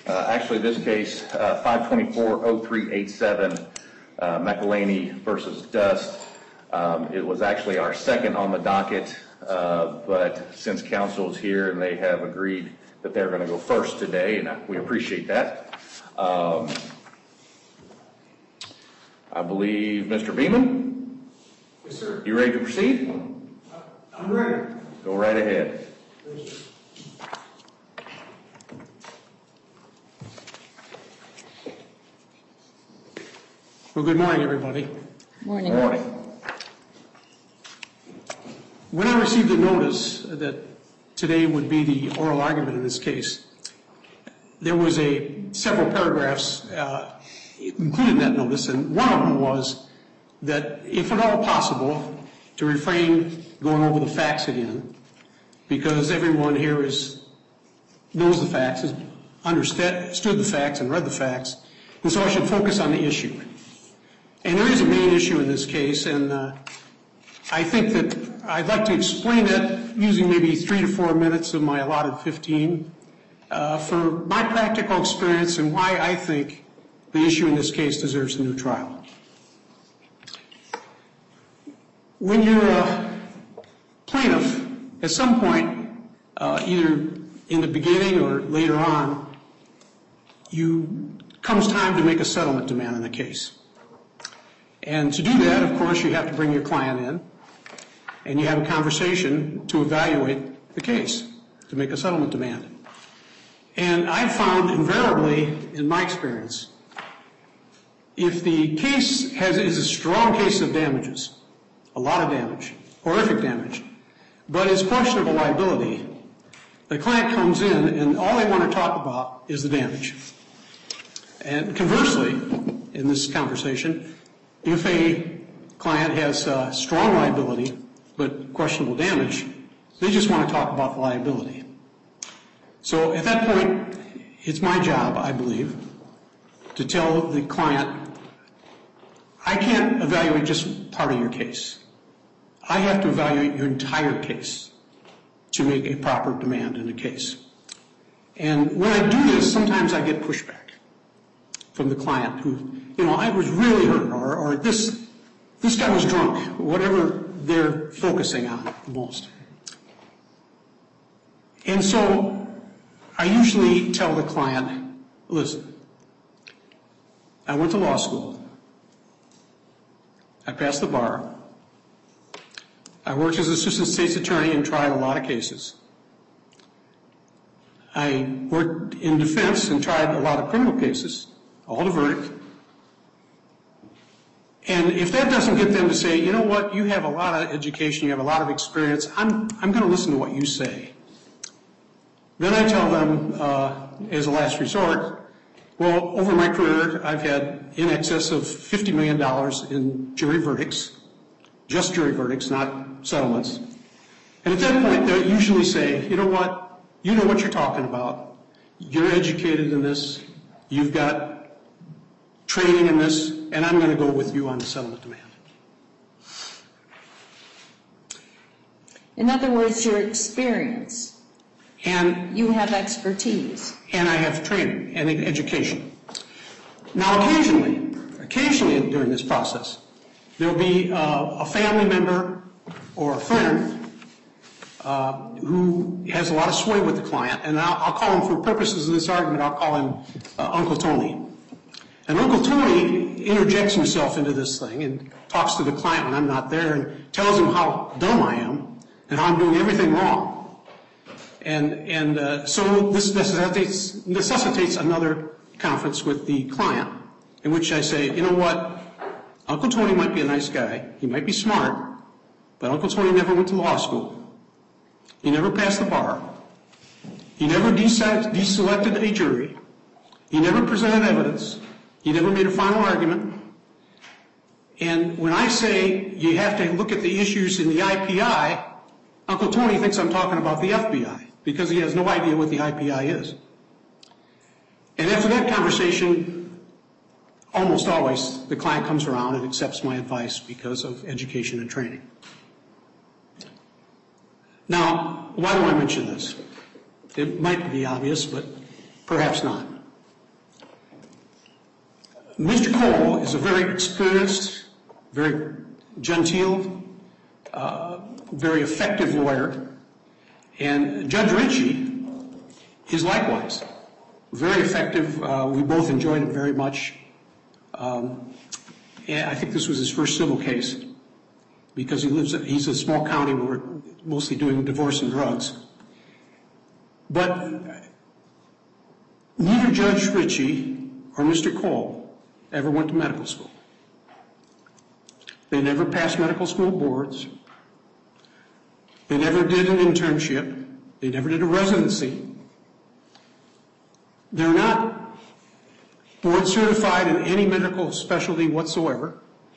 Actually, this case, 524-0387, McElhaney versus Dust. It was actually our second on the docket, but since council is here and they have agreed that they're going to go first today, and we appreciate that. I believe Mr. Beeman? Yes, sir. You ready to proceed? I'm ready. Go right ahead. Well, good morning, everybody. Morning. Morning. When I received the notice that today would be the oral argument in this case, there was several paragraphs included in that notice, and one of them was that if at all possible, to refrain going over the facts again, because everyone here knows the facts, has understood the facts and read the facts, and so I should focus on the issue. And there is a main issue in this case, and I think that I'd like to explain that using maybe 3 to 4 minutes of my allotted 15 for my practical experience and why I think the issue in this case deserves a new trial. When you're a plaintiff, at some point, either in the beginning or later on, comes time to make a settlement demand in the case. And to do that, of course, you have to bring your client in, and you have a conversation to evaluate the case, to make a settlement demand. And I've found invariably, in my experience, if the case is a strong case of damages, a lot of damage, horrific damage, but is questionable liability, the client comes in and all they want to talk about is the damage. And conversely, in this conversation, if a client has strong liability but questionable damage, they just want to talk about the liability. So at that point, it's my job, I believe, to tell the client, I can't evaluate just part of your case. I have to evaluate your entire case to make a proper demand in a case. And when I do this, sometimes I get pushback from the client who, I was really hurt, or this guy was drunk, whatever they're focusing on the most. And so I usually tell the client, listen, I went to law school. I passed the bar. I worked as an assistant state's attorney and tried a lot of cases. I worked in defense and tried a lot of criminal cases, all to verdict. And if that doesn't get them to say, you know what, you have a lot of education, you have a lot of experience, I'm going to listen to what you say. Then I tell them, as a last resort, well, over my career, I've had in excess of $50 million in jury verdicts, just jury verdicts, not settlements. And at that point, they usually say, you know what you're talking about. You're educated in this. You've got training in this, and I'm going to go with you on the settlement demand. In other words, your experience. And you have expertise. And I have training and education. Now, occasionally during this process, there'll be a family member or a friend who has a lot of sway with the client, and I'll call him, for purposes of this argument, I'll call him Uncle Tony. And Uncle Tony interjects himself into this thing and talks to the client when I'm not there and tells him how dumb I am and how I'm doing everything wrong. And so this necessitates another conference with the client in which I say, you know what, Uncle Tony might be a nice guy, he might be smart, but Uncle Tony never went to law school. He never passed the bar. He never deselected a jury. He never presented evidence. He never made a final argument. And when I say you have to look at the issues in the IPI, Uncle Tony thinks I'm talking about the FBI because he has no idea what the IPI is. And after that conversation, almost always the client comes around and accepts my advice because of education and training. Now, why do I mention this? It might be obvious, but perhaps not. Mr. Cole is a very experienced, very genteel, very effective lawyer, and Judge Ritchie is likewise very effective. We both enjoyed it very much. And I think this was his first civil case because he's a small county where we're mostly doing divorce and drugs. But neither Judge Ritchie or Mr. Cole ever went to medical school. They never passed medical school boards. They never did an internship. They never did a residency. They're not board certified in any medical specialty whatsoever.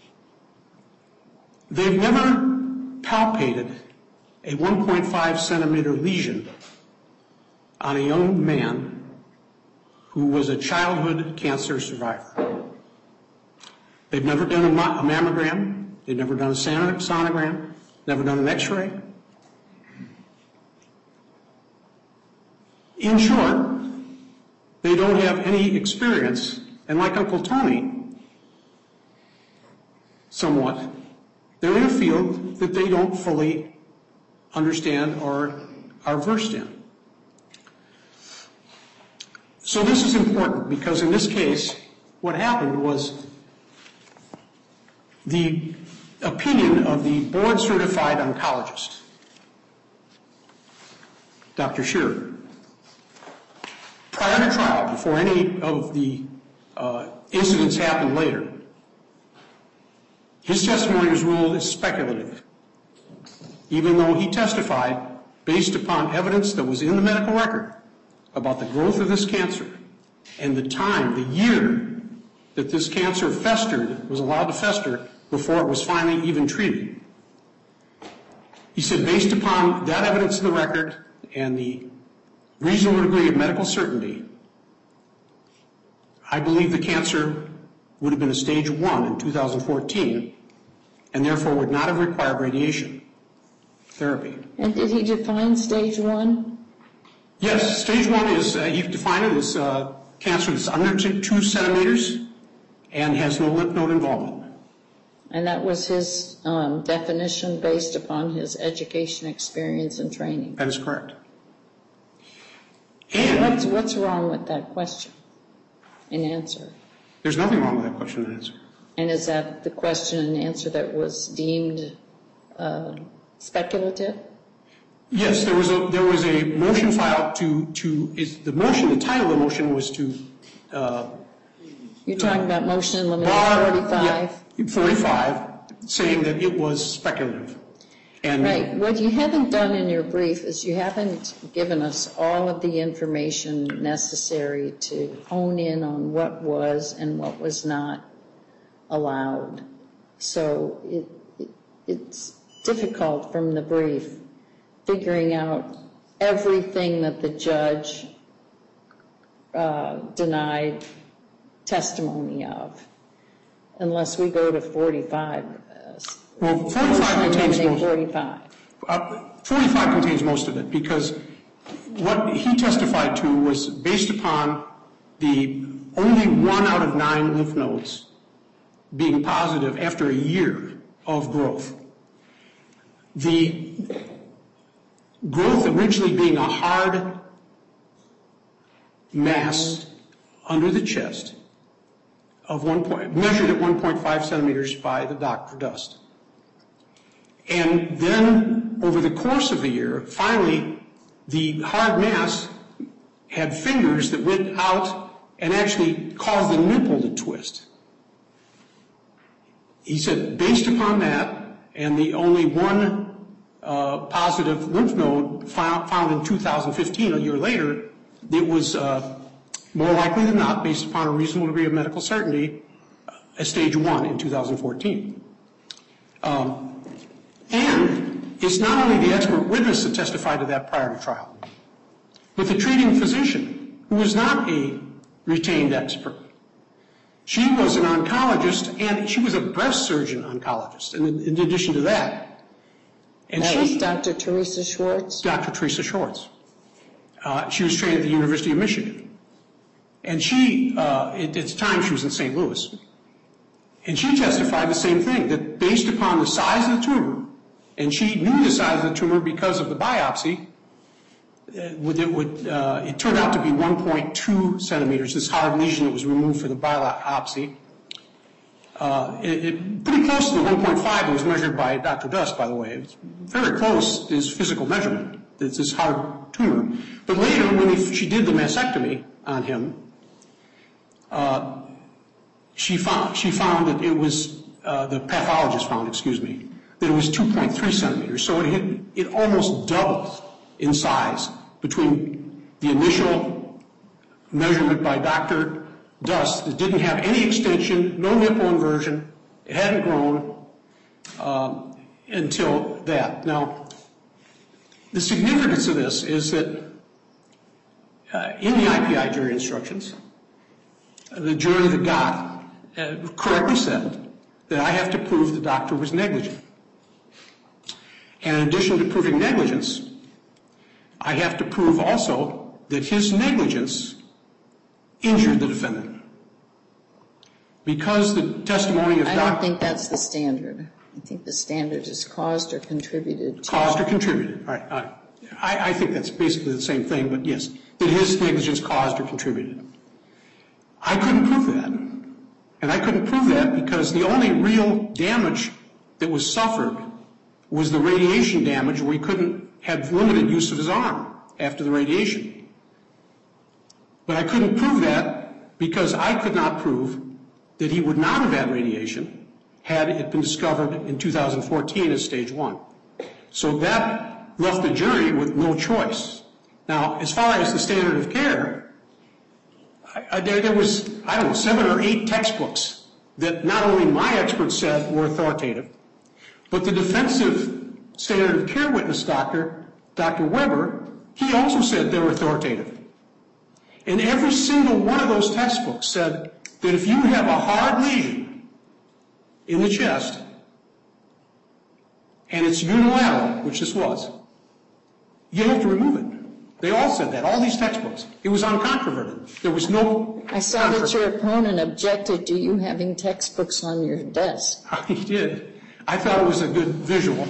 They've never palpated a 1.5 centimeter lesion on a young man who was a childhood cancer survivor. They've never done a mammogram. They've never done a sonogram. Never done an x-ray. In short, they don't have any experience, and like Uncle Tony, somewhat, they're in a field that they don't fully understand or are versed in. So this is important because in this case, what happened was the opinion of the board-certified oncologist, Dr. Shearer, prior to trial, before any of the incidents happened later, his testimony was ruled as speculative, even though he testified based upon evidence that was in the medical record about the growth of this cancer and the time, the year that this cancer festered, was allowed to fester before it was finally even treated. He said, based upon that evidence in the record and the reasonable degree of medical certainty, I believe the cancer would have been a stage 1 in 2014 and therefore would not have required radiation therapy. And did he define stage 1? Yes, stage 1 is, he defined it as cancer that's under 2 centimeters and has no lymph node involvement. And that was his definition based upon his education, experience, and training. That is correct. And what's wrong with that question and answer? There's nothing wrong with that question and answer. And is that the question and answer that was deemed speculative? Yes, there was a motion filed the title of the motion was to You're talking about motion in limine 45? Yeah, 45, saying that it was speculative. And right. What you haven't done in your brief is you haven't given us all of the information necessary to hone in on what was and what was not allowed. So it's difficult from the brief figuring out everything that the judge denied testimony of, unless we go to 45. Well, 45 contains most. 45. 45 contains most of it because what he testified to was based upon the only 1 out of 9 lymph nodes being positive after a year of growth. The growth originally being a hard mass under the chest of measured at 1.5 centimeters by the Dr. Dust. And then over the course of the year, finally, the hard mass had fingers that went out and actually caused the nipple to twist. He said, based upon that, and the only 1 positive lymph node found in 2015, a year later, it was more likely than not, based upon a reasonable degree of medical certainty, a stage 1 in 2014. And it's not only the expert witness that testified to that prior to trial, but the treating physician, who was not a retained expert. She was an oncologist, and she was a breast surgeon oncologist, in addition to that. And that was Dr. Teresa Schwartz? Dr. Teresa Schwartz. She was trained at the University of Michigan. And she, at the time she was in St. Louis, and she testified the same thing, that based upon the size of the tumor, and she knew the size of the tumor because of the biopsy, it turned out to be 1.2 centimeters, this hard lesion that was removed for the biopsy. Pretty close to the 1.5 that was measured by Dr. Dust, by the way. It's very close to his physical measurement. It's this hard tumor. But later, when she did the mastectomy on him, she found that it was, the pathologist found, that it was 2.3 centimeters. So it almost doubled in size between the initial measurement by Dr. Dust that didn't have any extension, no nipple inversion, it hadn't grown until that. Now, the significance of this is that in the IPI jury instructions, the jury that got correctly said that I have to prove the doctor was negligent. And in addition to proving negligence, I have to prove also that his negligence injured the defendant. Because the testimony of I don't think that's the standard. I think the standard is caused or contributed to. Caused or contributed. All right. I think that's basically the same thing, but yes, that his negligence caused or contributed. I couldn't prove that. And I couldn't prove that because the only real damage that was suffered was the radiation damage where he couldn't have limited use of his arm after the radiation. But I couldn't prove that because I could not prove that he would not have had radiation had it been discovered in 2014 as stage 1. So that left the jury with no choice. Now, as far as the standard of care, there was, 7 or 8 textbooks that not only my experts said were authoritative, but the defensive standard of care witness doctor, Dr. Weber, he also said they were authoritative. And every single one of those textbooks said that if you have a hard lesion in the chest, and it's unilateral, which this was, you have to remove it. They all said that, all these textbooks. It was uncontroverted. There was no... I saw that your opponent objected to you having textbooks on your desk. He did. I thought it was a good visual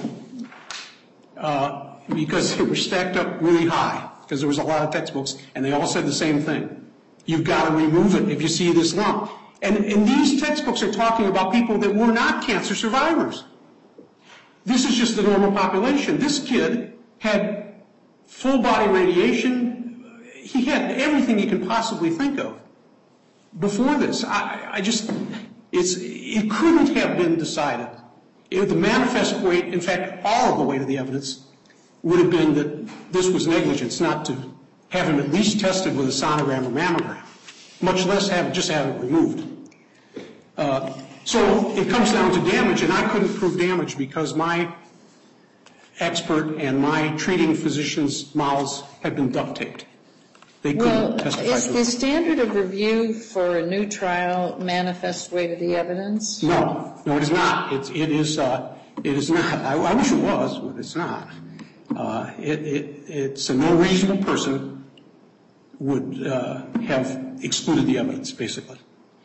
because they were stacked up really high because there was a lot of textbooks, and they all said the same thing. You've got to remove it if you see this lump. And these textbooks are talking about people that were not cancer survivors. This is just the normal population. This kid had full body radiation. He had everything you can possibly think of before this. It couldn't have been decided. The manifest weight, in fact, all of the weight of the evidence would have been that this was negligence, not to have him at least tested with a sonogram or mammogram, much less just have it removed. So it comes down to damage, and I couldn't prove damage because my expert and my treating physician's mouths had been duct taped. They couldn't testify to it. Is the standard of review for a new trial manifest weight of the evidence? No, it is not. It is not. I wish it was, but it's not. It's no reasonable person would have excluded the evidence, basically.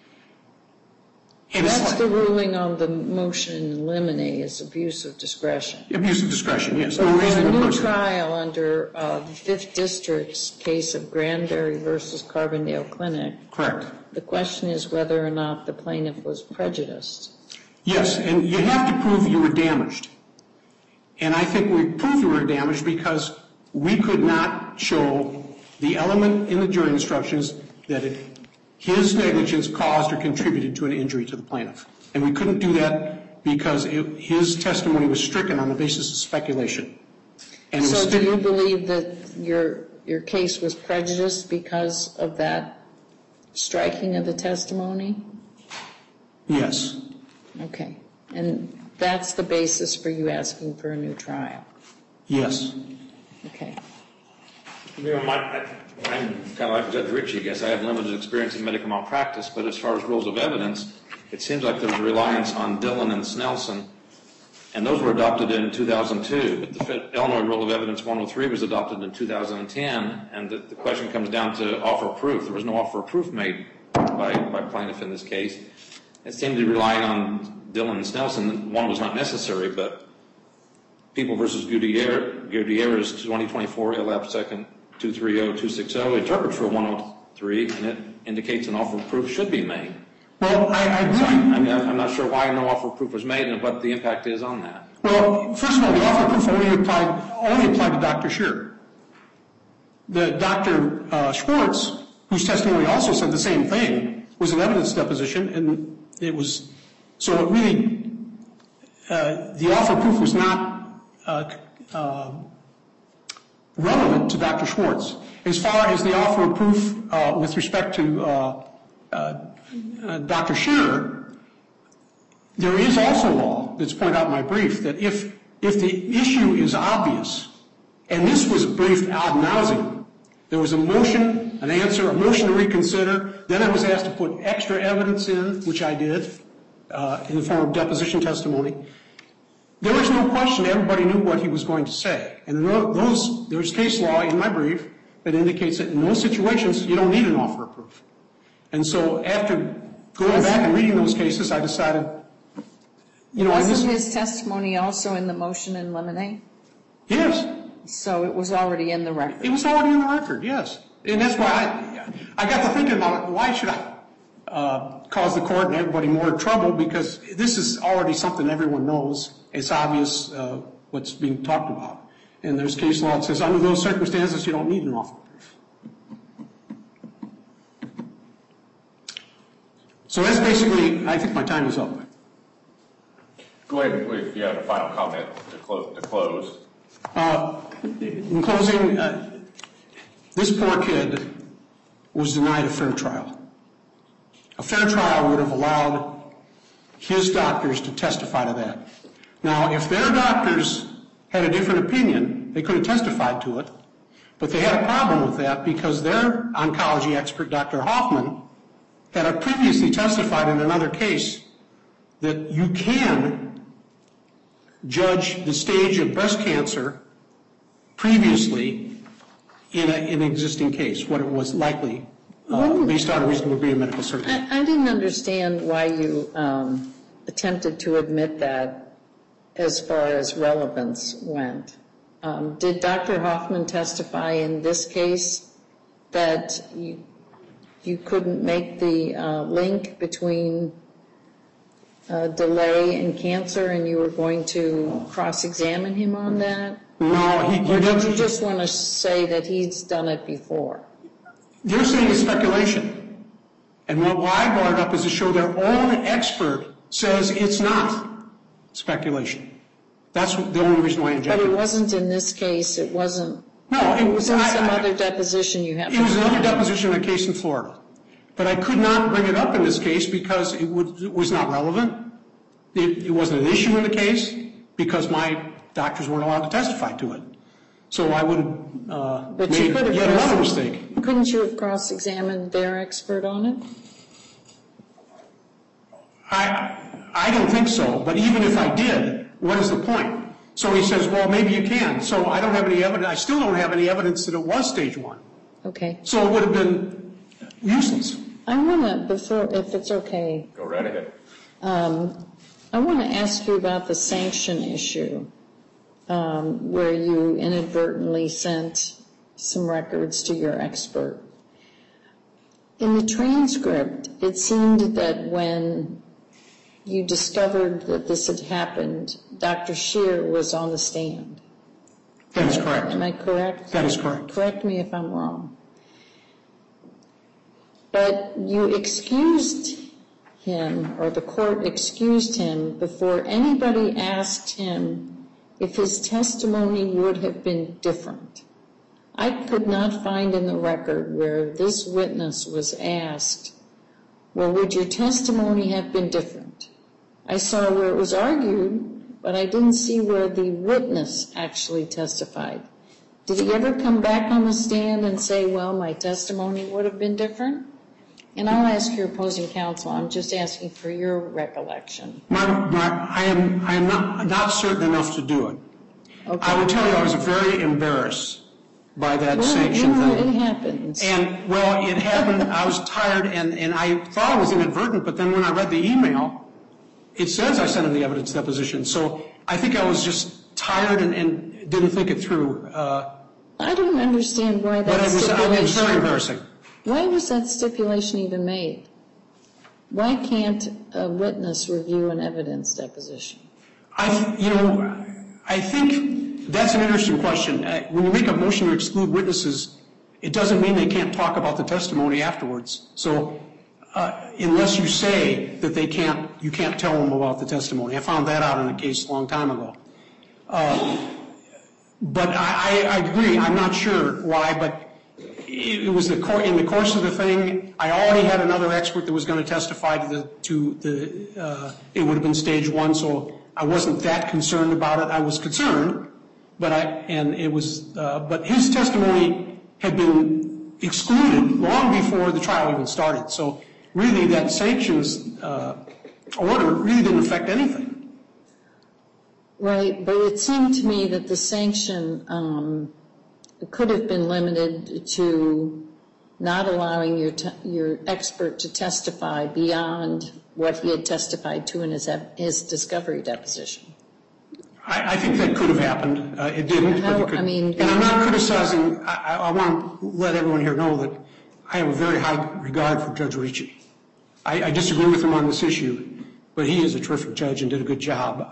And that's the ruling on the motion in limine is abuse of discretion. Abuse of discretion, yes. So No for reasonable a new person. trial under the 5th District's case of Granberry versus Carbondale Clinic, Correct. the question is whether or not the plaintiff was prejudiced. Yes, and you have to prove you were damaged. And I think we proved you were damaged because we could not show the element in the jury instructions that his negligence caused or contributed to an injury to the plaintiff. And we couldn't do that because his testimony was stricken on the basis of speculation. And so do you believe that your case was prejudiced because of that striking of the testimony? Yes. Okay. And that's the basis for you asking for a new trial? Yes. Okay. You know, I'm kind of like Judge Ritchie, I guess. I have limited experience in medical malpractice, but as far as rules of evidence, it seems like there's a reliance on Dillon and Snelson And those were adopted in 2002, but the Illinois Rule of Evidence 103 was adopted in 2010, and the question comes down to offer of proof. There was no offer of proof made by plaintiff in this case. It seemed to be relying on Dillon and Snelson. One was not necessary, but People v. Gutierrez 2024 ILAP 2nd 230260 interprets Rule 103, and it indicates an offer of proof should be made. Well, I agree. I'm not sure why no offer of proof was made and what the impact is on that. Well, first of all, the offer of proof only applied to Dr. Shearer. The Dr. Schwartz, whose testimony also said the same thing, was an evidence deposition, and it was, so it really, the offer of proof was not relevant to Dr. Schwartz. As far as the offer of proof with respect to Dr. Shearer, there is also law that's pointed out in my brief that if the issue is obvious, and this was briefed ad nauseum, there was a motion, an answer, a motion to reconsider, then I was asked to put extra evidence in, which I did, in the form of deposition testimony. There was no question, everybody knew what he was going to say. And there's case law in my brief that indicates that in those situations, you don't need an offer of proof. And so after going back and reading those cases, I decided, Wasn't his testimony also in the motion in limine? Yes. So it was already in the record? It was already in the record, yes. And that's why I got to thinking about it, why should I cause the court and everybody more trouble, because this is already something everyone knows. It's obvious what's being talked about. And there's case law that says under those circumstances, you don't need an offer of proof. So that's basically, I think my time is up. Go ahead if you have a final comment to close. In closing, this poor kid was denied a fair trial. A fair trial would have allowed his doctors to testify to that. Now, if their doctors had a different opinion, they could have testified to it, but they had a problem with that because their oncology expert, Dr. Hoffman, had previously testified in another case that you can judge the stage of breast cancer previously in an existing case, what it was likely based on a reasonable degree of medical certainty. I didn't understand why you attempted to admit that as far as relevance went. Did Dr. Hoffman testify in this case that you couldn't make the link between delay and cancer and you were going to cross-examine him on that? No, he Or did didn't. you just want to say that he's done it before? They're saying it's speculation. And why I brought it up is to show their own expert says it's not speculation. That's the only reason why I injected it. But it wasn't in this case, it wasn't. No, It was in some other deposition you have. It was another deposition in a case in Florida. But I could not bring it up in this case because it was not relevant. It wasn't an issue in the case because my doctors weren't allowed to testify to it. So I would have made yet another mistake. Couldn't you have cross-examined their expert on it? I don't think so. But even if I did, what is the point? So he says, well, maybe you can. So I don't have any evidence. I still don't have any evidence that it was stage 1. Okay. So it would have been useless. I want to, if it's okay. Go right ahead. I want to ask you about the sanction issue, where you inadvertently sent some records to your expert. In the transcript, it seemed that when you discovered that this had happened, Dr. Scheer was on the stand. That is correct. Am I correct? That is correct. Correct me if I'm wrong. But you excused him, or the court excused him, before anybody asked him if his testimony would have been different. I could not find in the record where this witness was asked, well, would your testimony have been different? I saw where it was argued, but I didn't see where the witness actually testified. Did he ever come back on the stand and say, well, my testimony would have been different? And I'll ask your opposing counsel, I'm just asking for your recollection. I am not certain enough to do it. Okay. I will tell you I was very embarrassed by that sanction thing. It happens. And, well, it happened, I was tired, and I thought it was inadvertent, but then when I read the email, it says I sent him the evidence deposition. So I think I was just tired and didn't think it through. I don't understand why But that stipulation... it was very embarrassing. Why was that stipulation even made? Why can't a witness review an evidence deposition? I think that's an interesting question. When you make a motion to exclude witnesses, it doesn't mean they can't talk about the testimony afterwards. So unless you say that you can't tell them about the testimony. I found that out in a case a long time ago. But I agree. I'm not sure why, but it was in the course of the thing. I already had another expert that was going to testify it would have been stage 1, so I wasn't that concerned about it. I was concerned, but his testimony had been excluded long before the trial even started. So really, that sanctions order really didn't affect anything. Right, but it seemed to me that the sanction could have been limited to not allowing your expert to testify beyond what he had testified to in his discovery deposition. I think that could have happened. It didn't. And I'm not criticizing. I want to let everyone here know that I have a very high regard for Judge Ricci. I disagree with him on this issue, but he is a terrific judge and did a good job.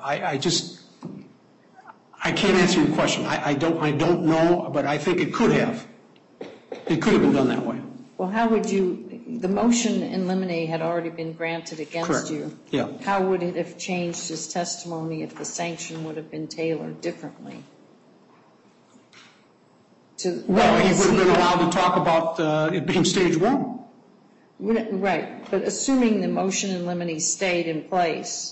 I can't answer your question. I don't know, but I think it could have. It could have been done that way. Well, how would the motion in limine had already been granted against Correct. you. Yeah. How would it have changed his testimony if the sanction would have been tailored differently? Well, he would have been allowed to talk about it being stage 1. Right, but assuming the motion in limine stayed in place,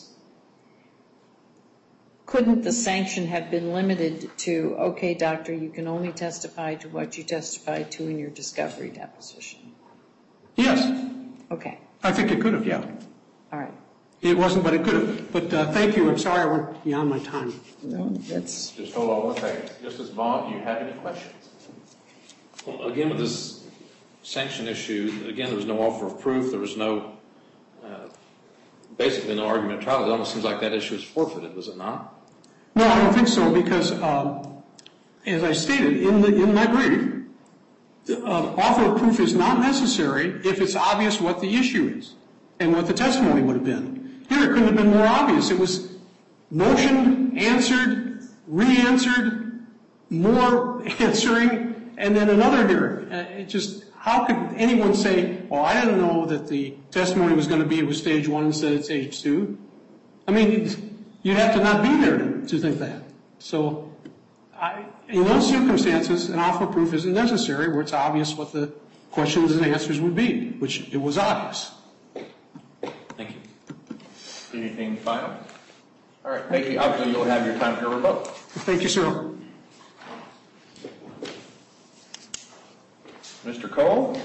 couldn't the sanction have been limited to, okay, doctor, you can only testify to what you testified to in your discovery deposition? Yes. Okay. I think it could have, yeah. All right. It wasn't, but it could have. But thank you. I'm sorry I went beyond my time. No, that's... Just hold on one second. Justice Vaughn, do you have any questions? Well, again, with this sanction issue, again, there was no offer of proof. There was basically no argument at trial. It almost seems like that issue is forfeited, was it not? No, I don't think so, because as I stated in my brief, offer of proof is not necessary if it's obvious what the issue is and what the testimony would have been. Here, it couldn't have been more obvious. It was motion, answered, re-answered, more answering, and then another hearing. How could anyone say, well, I didn't know that the testimony was going to be it was stage 1 instead of stage 2? I mean, you'd have to not be there to think that. So in those circumstances, an offer of proof isn't necessary where it's obvious what the questions and answers would be, which it was obvious. Thank you. Anything final? All right, thank you. Obviously, you'll have your time to revoke. Thank you, sir. Mr. Cole?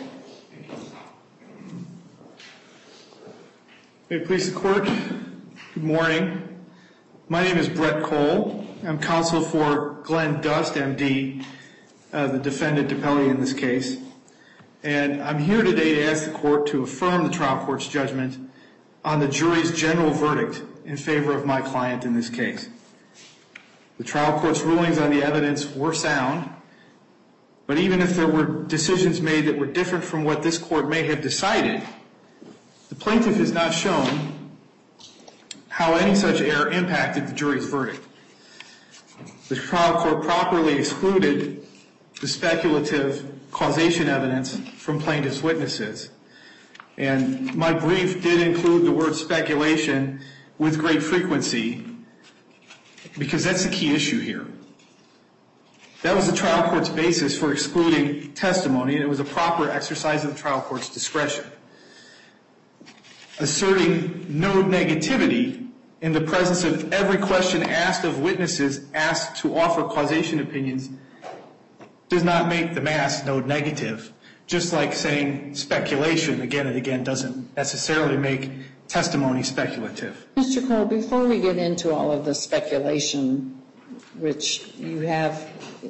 May it please the court. Good morning. My name is Brett Cole. I'm counsel for Glenn Dust, MD, the defendant appellee in this case. And I'm here today to ask the court to affirm the trial court's judgment on the jury's general verdict in favor of my client in this case. The trial court's rulings on the evidence were sound, but even if there were decisions made that were different from what this court may have decided, the plaintiff has not shown how any such error impacted the jury's verdict. The trial court properly excluded the speculative causation evidence from plaintiff's witnesses. And my brief did include the word speculation with great frequency because that's the key issue here. That was the trial court's basis for excluding testimony, and it was a proper exercise of the trial court's discretion. Asserting no negativity in the presence of every question asked of witnesses asked to offer causation opinions does not make the mass node negative, just like saying speculation again and again doesn't necessarily make testimony speculative. Mr. Cole, before we get into all of the speculation, which you have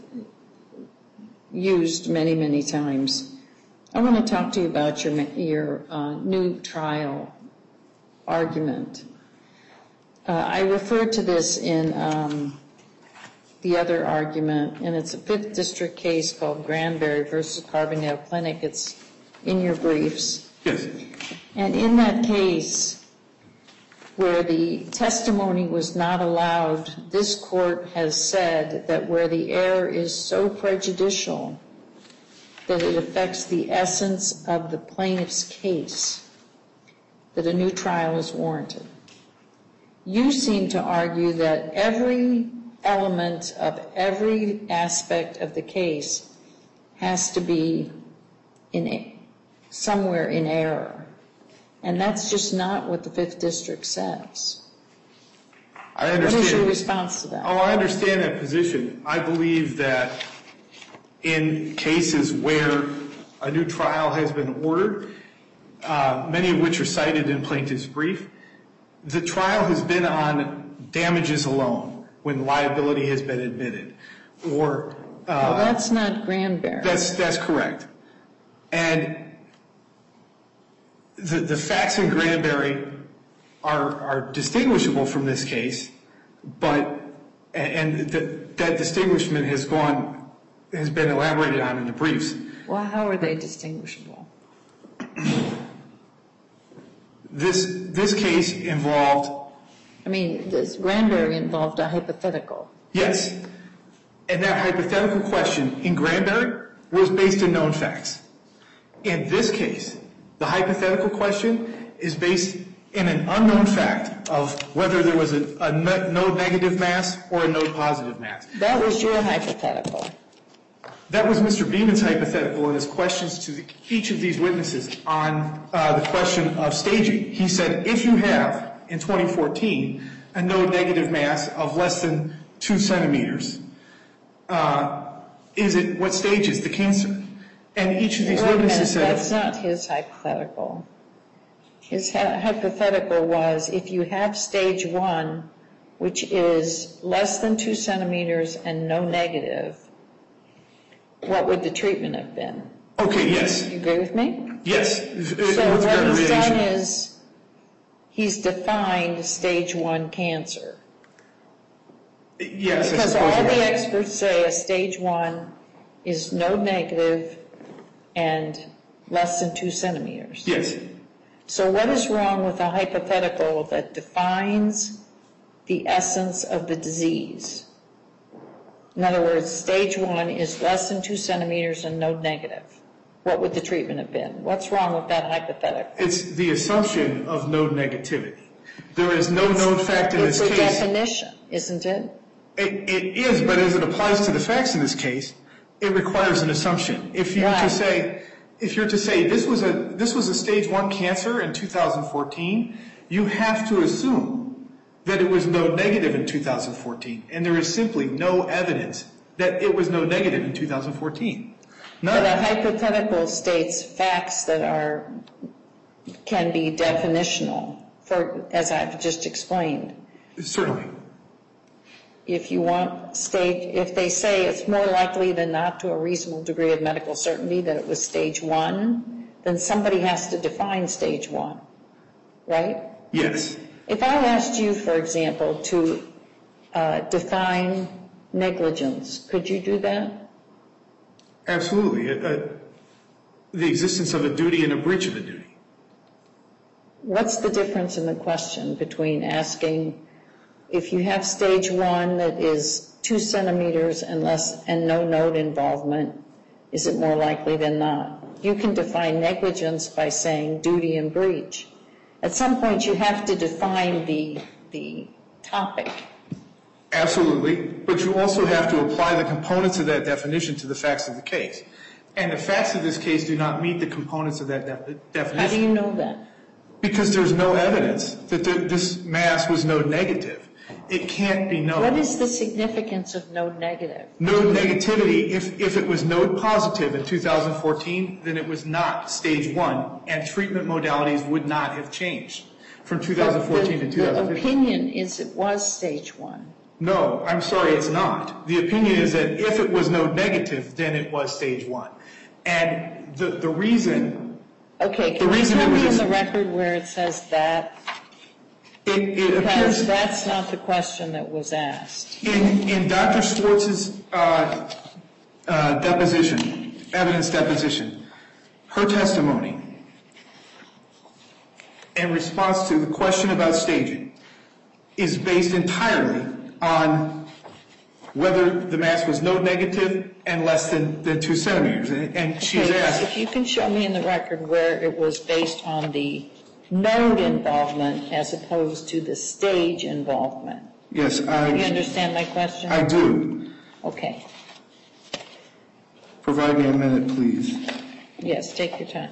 used many, many times, I want to talk to you about your new trial argument. I referred to this in the other argument, and it's a 5th District case called Granberry versus Carbondale Clinic. It's in your briefs. Yes. And in that case, where the testimony was not allowed, this court has said that where the error is so prejudicial that it affects the essence of the plaintiff's case, that a new trial is warranted. You seem to argue that every element of every aspect of the case has to be somewhere in error. And that's just not what the 5th District says. I understand. What is your response to that? Oh, I understand that position. I believe that in cases where a new trial has been ordered, many of which are cited in plaintiff's brief, the trial has been on damages alone when liability has been admitted. Well, that's not Granberry. That's correct. And the facts in Granberry are distinguishable from this case, but that distinguishment has been elaborated on in the briefs. Well, how are they distinguishable? This case involved... this Granberry involved a hypothetical. Yes. And that hypothetical question in Granberry was based on known facts. In this case, the hypothetical question is based in an unknown fact of whether there was a node negative mass or a node positive mass. That was your hypothetical. That was Mr. Beeman's hypothetical in his questions to each of these witnesses on the question of staging. He said, if you have, in 2014, a node negative mass of less than 2 centimeters, what stage is the cancer? And each of these witnesses said... That's not his hypothetical. His hypothetical was, if you have stage 1, which is less than 2 centimeters and no negative, what would the treatment have been? Okay, yes. You agree with me? Yes. So what he's done is he's defined stage 1 cancer. Yes. Because all the experts say a stage 1 is node negative and less than 2 centimeters. Yes. So what is wrong with a hypothetical that defines the essence of the disease? In other words, stage 1 is less than 2 centimeters and node negative. What would the treatment have been? What's wrong with that hypothetical? It's the assumption of node negativity. There is no node fact in this case. It's a definition, isn't it? It is, but as it applies to the facts in this case, it requires an assumption. If you're to say this was a stage 1 cancer in 2014, you have to assume that it was node negative in 2014, and there is simply no evidence that it was node negative in 2014. But a hypothetical states facts that can be definitional, as I've just explained. Certainly. If they say it's more likely than not to a reasonable degree of medical certainty that it was stage 1, then somebody has to define stage 1, right? Yes. If I asked you, for example, to define negligence, could you do that? Absolutely. The existence of a duty and a breach of a duty. What's the difference in the question between asking if you have stage 1 that is 2 centimeters and less and no node involvement, is it more likely than not? You can define negligence by saying duty and breach. At some point you have to define the topic. Absolutely, but you also have to apply the components of that definition to the facts of the case. And the facts of this case do not meet the components of that definition. How do you know that? Because there's no evidence that this mass was node negative. It can't be node. What is the significance of node negative? Node negativity, if it was node positive in 2014, then it was not stage 1, and treatment modalities would not have changed from 2014 to 2015. The opinion is it was stage 1. No, I'm sorry, it's not. The opinion is that if it was node negative, then it was stage 1. And the reason... Okay, can you tell me in the record where it says that? It appears... Because that's not the question that was asked. In Dr. Schwartz's deposition, evidence deposition, her testimony, in response to the question about staging, is based entirely on whether the mass was node negative and less than 2 centimeters. And she's asked... If you can show me in the record where it was based on the node involvement as opposed to the stage involvement. Yes, Do you understand my question? I do. Okay. Provide me a minute, please. Yes, take your time.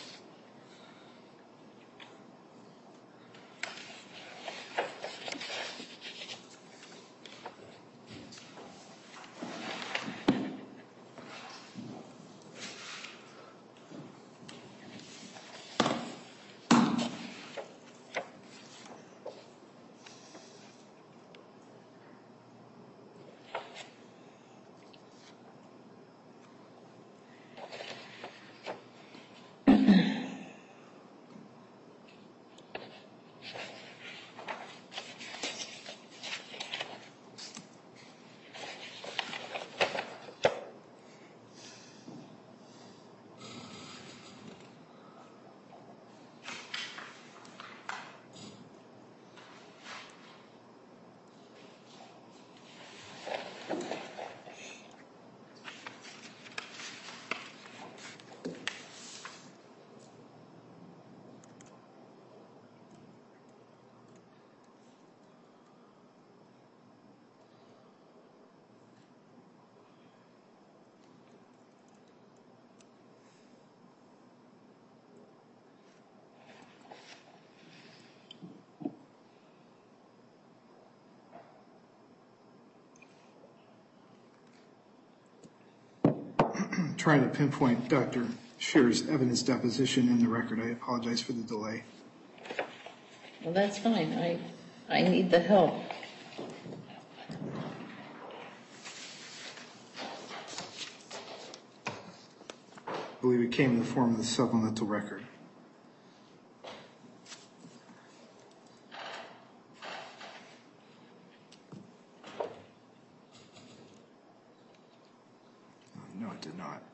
Trying to pinpoint Dr. Shear's evidence deposition in the record. I apologize for the delay. Well, that's fine. I need the help. I believe it came in the form of the supplemental record. No, it did not.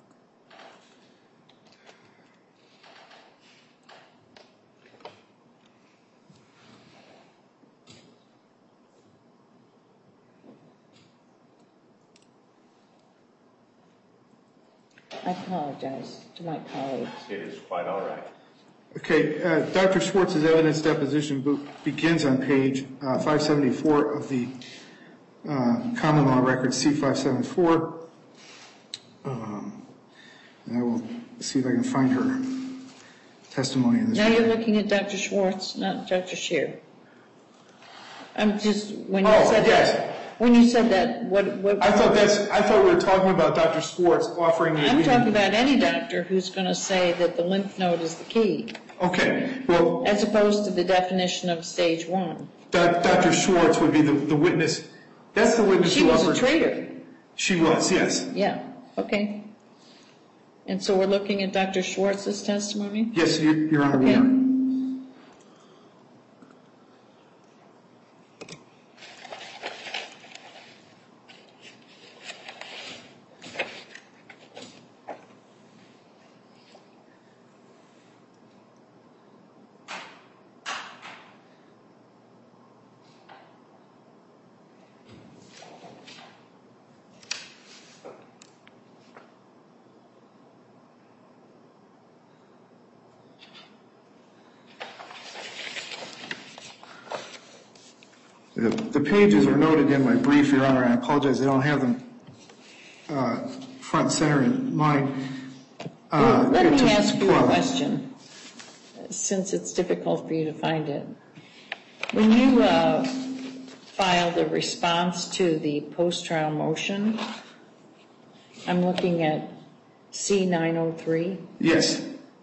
I apologize to my colleagues. It is quite all right. Okay, Dr. Schwartz's evidence deposition begins on page 574 of the common law record C574. And I will see if I can find her testimony in this. Now you're looking at Dr. Schwartz, not Dr. Shear. I'm just, when you said yes. that, when you said that, what? I thought we were talking about Dr. Schwartz offering the I'm opinion. talking about any doctor who's going to say that the lymph node is the key. Okay, well, As opposed to the definition of stage 1. Dr. Schwartz would be the witness. That's the witness She who was offered. a traitor. She was, yes. Yeah, okay. And so we're looking at Dr. Schwartz's testimony? Yes, Your Honor, we Okay. are. The pages are noted in my brief, Your Honor. I apologize, I don't have them front and center in mind. Let me ask you a question, since it's difficult for you to find it. When you filed a response to the post-trial motion. I'm looking at C-903. Yes.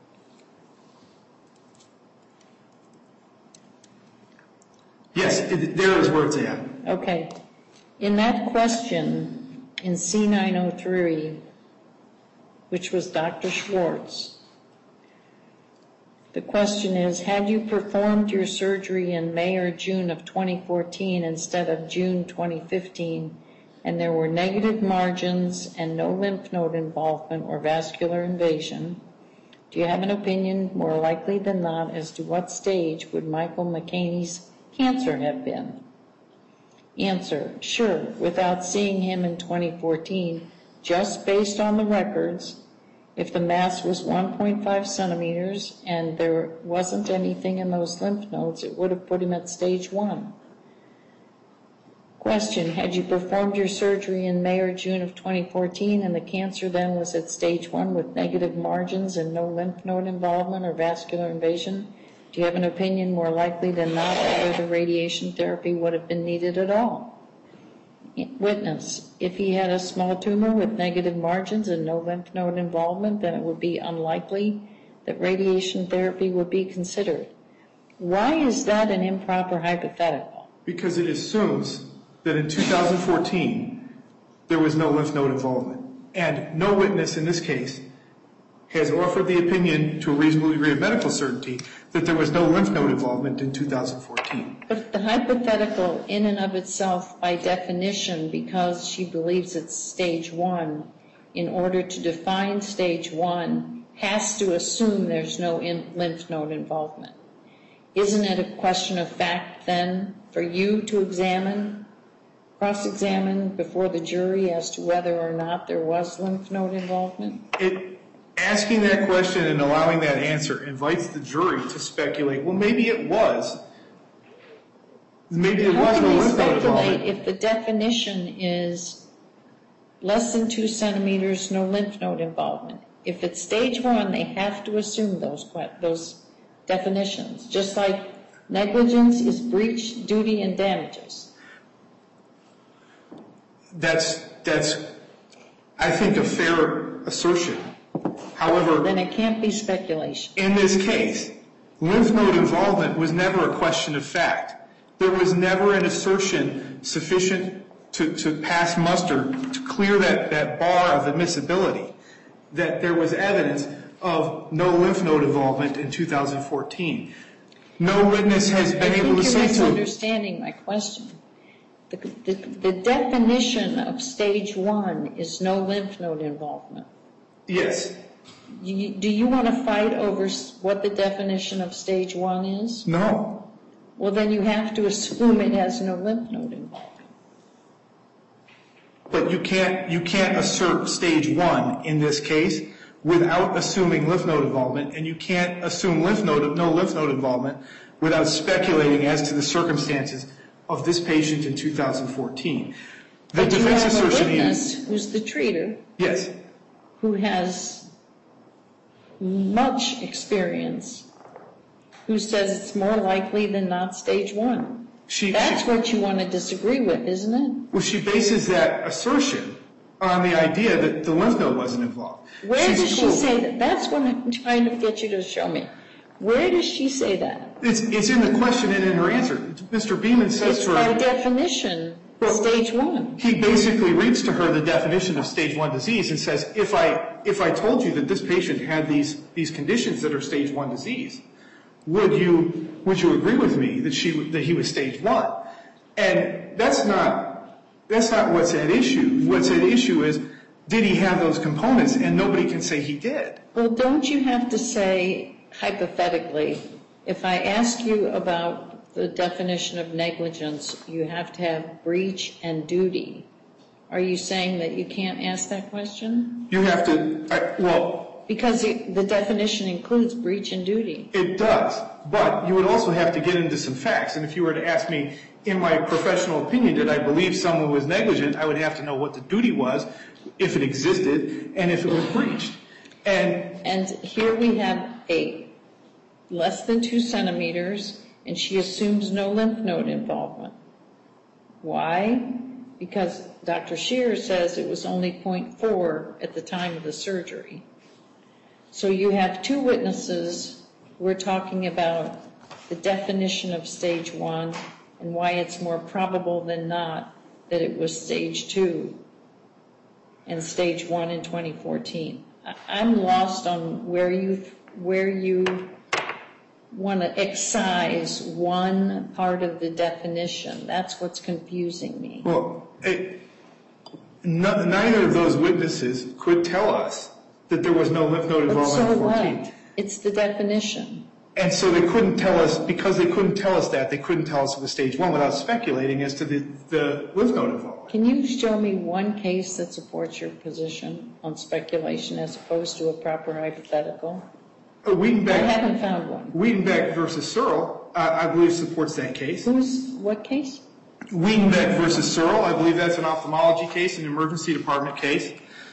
Yes, there is where it's at. Okay. In that question, in C-903, which was Dr. Schwartz, the question is, had you performed your surgery in May or June of 2014 instead of June 2015, and there were negative margins and no lymph node involvement or vascular invasion, do you have an opinion more likely than not as to what stage would Michael McCaney's cancer have been? Answer, sure, without seeing him in 2014, just based on the records, if the mass was 1.5 centimeters and there wasn't anything in those lymph nodes, it would have put him at stage 1. Question, had you performed your surgery in May or June of 2014 and the cancer then was at stage 1 with negative margins and no lymph node involvement or vascular invasion, do you have an opinion more likely than not whether the radiation therapy would have been needed at all? Witness, if he had a small tumor with negative margins and no lymph node involvement, then it would be unlikely that radiation therapy would be considered. Why is that an improper hypothetical? Because it assumes that in 2014, there was no lymph node involvement. And no witness in this case has offered the opinion to a reasonable degree of medical certainty that there was no lymph node involvement in 2014. But the hypothetical in and of itself, by definition, because she believes it's stage 1, in order to define stage 1, has to assume there's no lymph node involvement. Isn't it a question of fact then for you to examine, cross-examine before the jury as to whether or not there was lymph node involvement? Asking that question and allowing that answer invites the jury to speculate, well, maybe it was. Maybe it was no lymph node involvement. How can they speculate if the definition is less than 2 centimeters, no lymph node involvement? If it's stage 1, they have to assume those definitions, just like negligence is breach, duty, and damages. That's I think, a fair assertion. However, then it can't be speculation. In this case, lymph node involvement was never a question of fact. There was never an assertion sufficient to pass muster, to clear that bar of admissibility, that there was evidence of no lymph node involvement in 2014. No witness has been able to say to... I think you're misunderstanding my question. The definition of stage 1 is no lymph node involvement. Yes. Do you want to fight over what the definition of stage 1 is? No. Well, then you have to assume it has no lymph node involvement. But you can't assert stage 1 in this case without assuming lymph node involvement, and you can't assume no lymph node involvement without speculating as to the circumstances of this patient in 2014. But you have a witness who's the treater. Yes. Who has much experience, who says it's more likely than not stage 1. That's what you want to disagree with, isn't it? Well, she bases that assertion on the idea that the lymph node wasn't involved. Where does she say that? That's what I'm trying to get you to show me. Where does she say that? It's in the question and in her answer. Mr. Beeman says to her... It's by definition, stage 1. He basically reads to her the definition of stage 1 disease and says, if I told you that this patient had these conditions that are stage 1 disease, would you agree with me that he was stage 1? And that's not what's at issue. What's at issue is, did he have those components? And nobody can say he did. Well, don't you have to say, hypothetically, if I ask you about the definition of negligence, you have to have breach and duty. Are you saying that you can't ask that question? You have to, because the definition includes breach and duty. It does, but you would also have to get into some facts. And if you were to ask me, in my professional opinion, did I believe someone was negligent, I would have to know what the duty was, if it existed, and if it was breached. And here we have a less than 2 centimeters, and she assumes no lymph node involvement. Why? Because Dr. Scheer says it was only 0.4 at the time of the surgery. So you have two witnesses. We're talking about the definition of stage 1 and why it's more probable than not that it was stage 2 and stage 1 in 2014. I'm lost on where you want to excise one part of the definition. That's what's confusing me. Well, neither of those witnesses could tell us that there was no lymph node involvement in 14. What? It's the definition. And so they couldn't tell us, because they couldn't tell us that, they couldn't tell us it was stage 1 without speculating as to the lymph node involvement. Can you show me one case that supports your position on speculation as opposed to a proper hypothetical? I haven't found one. Wiedenbeck versus Searle, I believe, supports that case. What case? Wiedenbeck versus Searle, I believe that's an ophthalmology case, an emergency department case.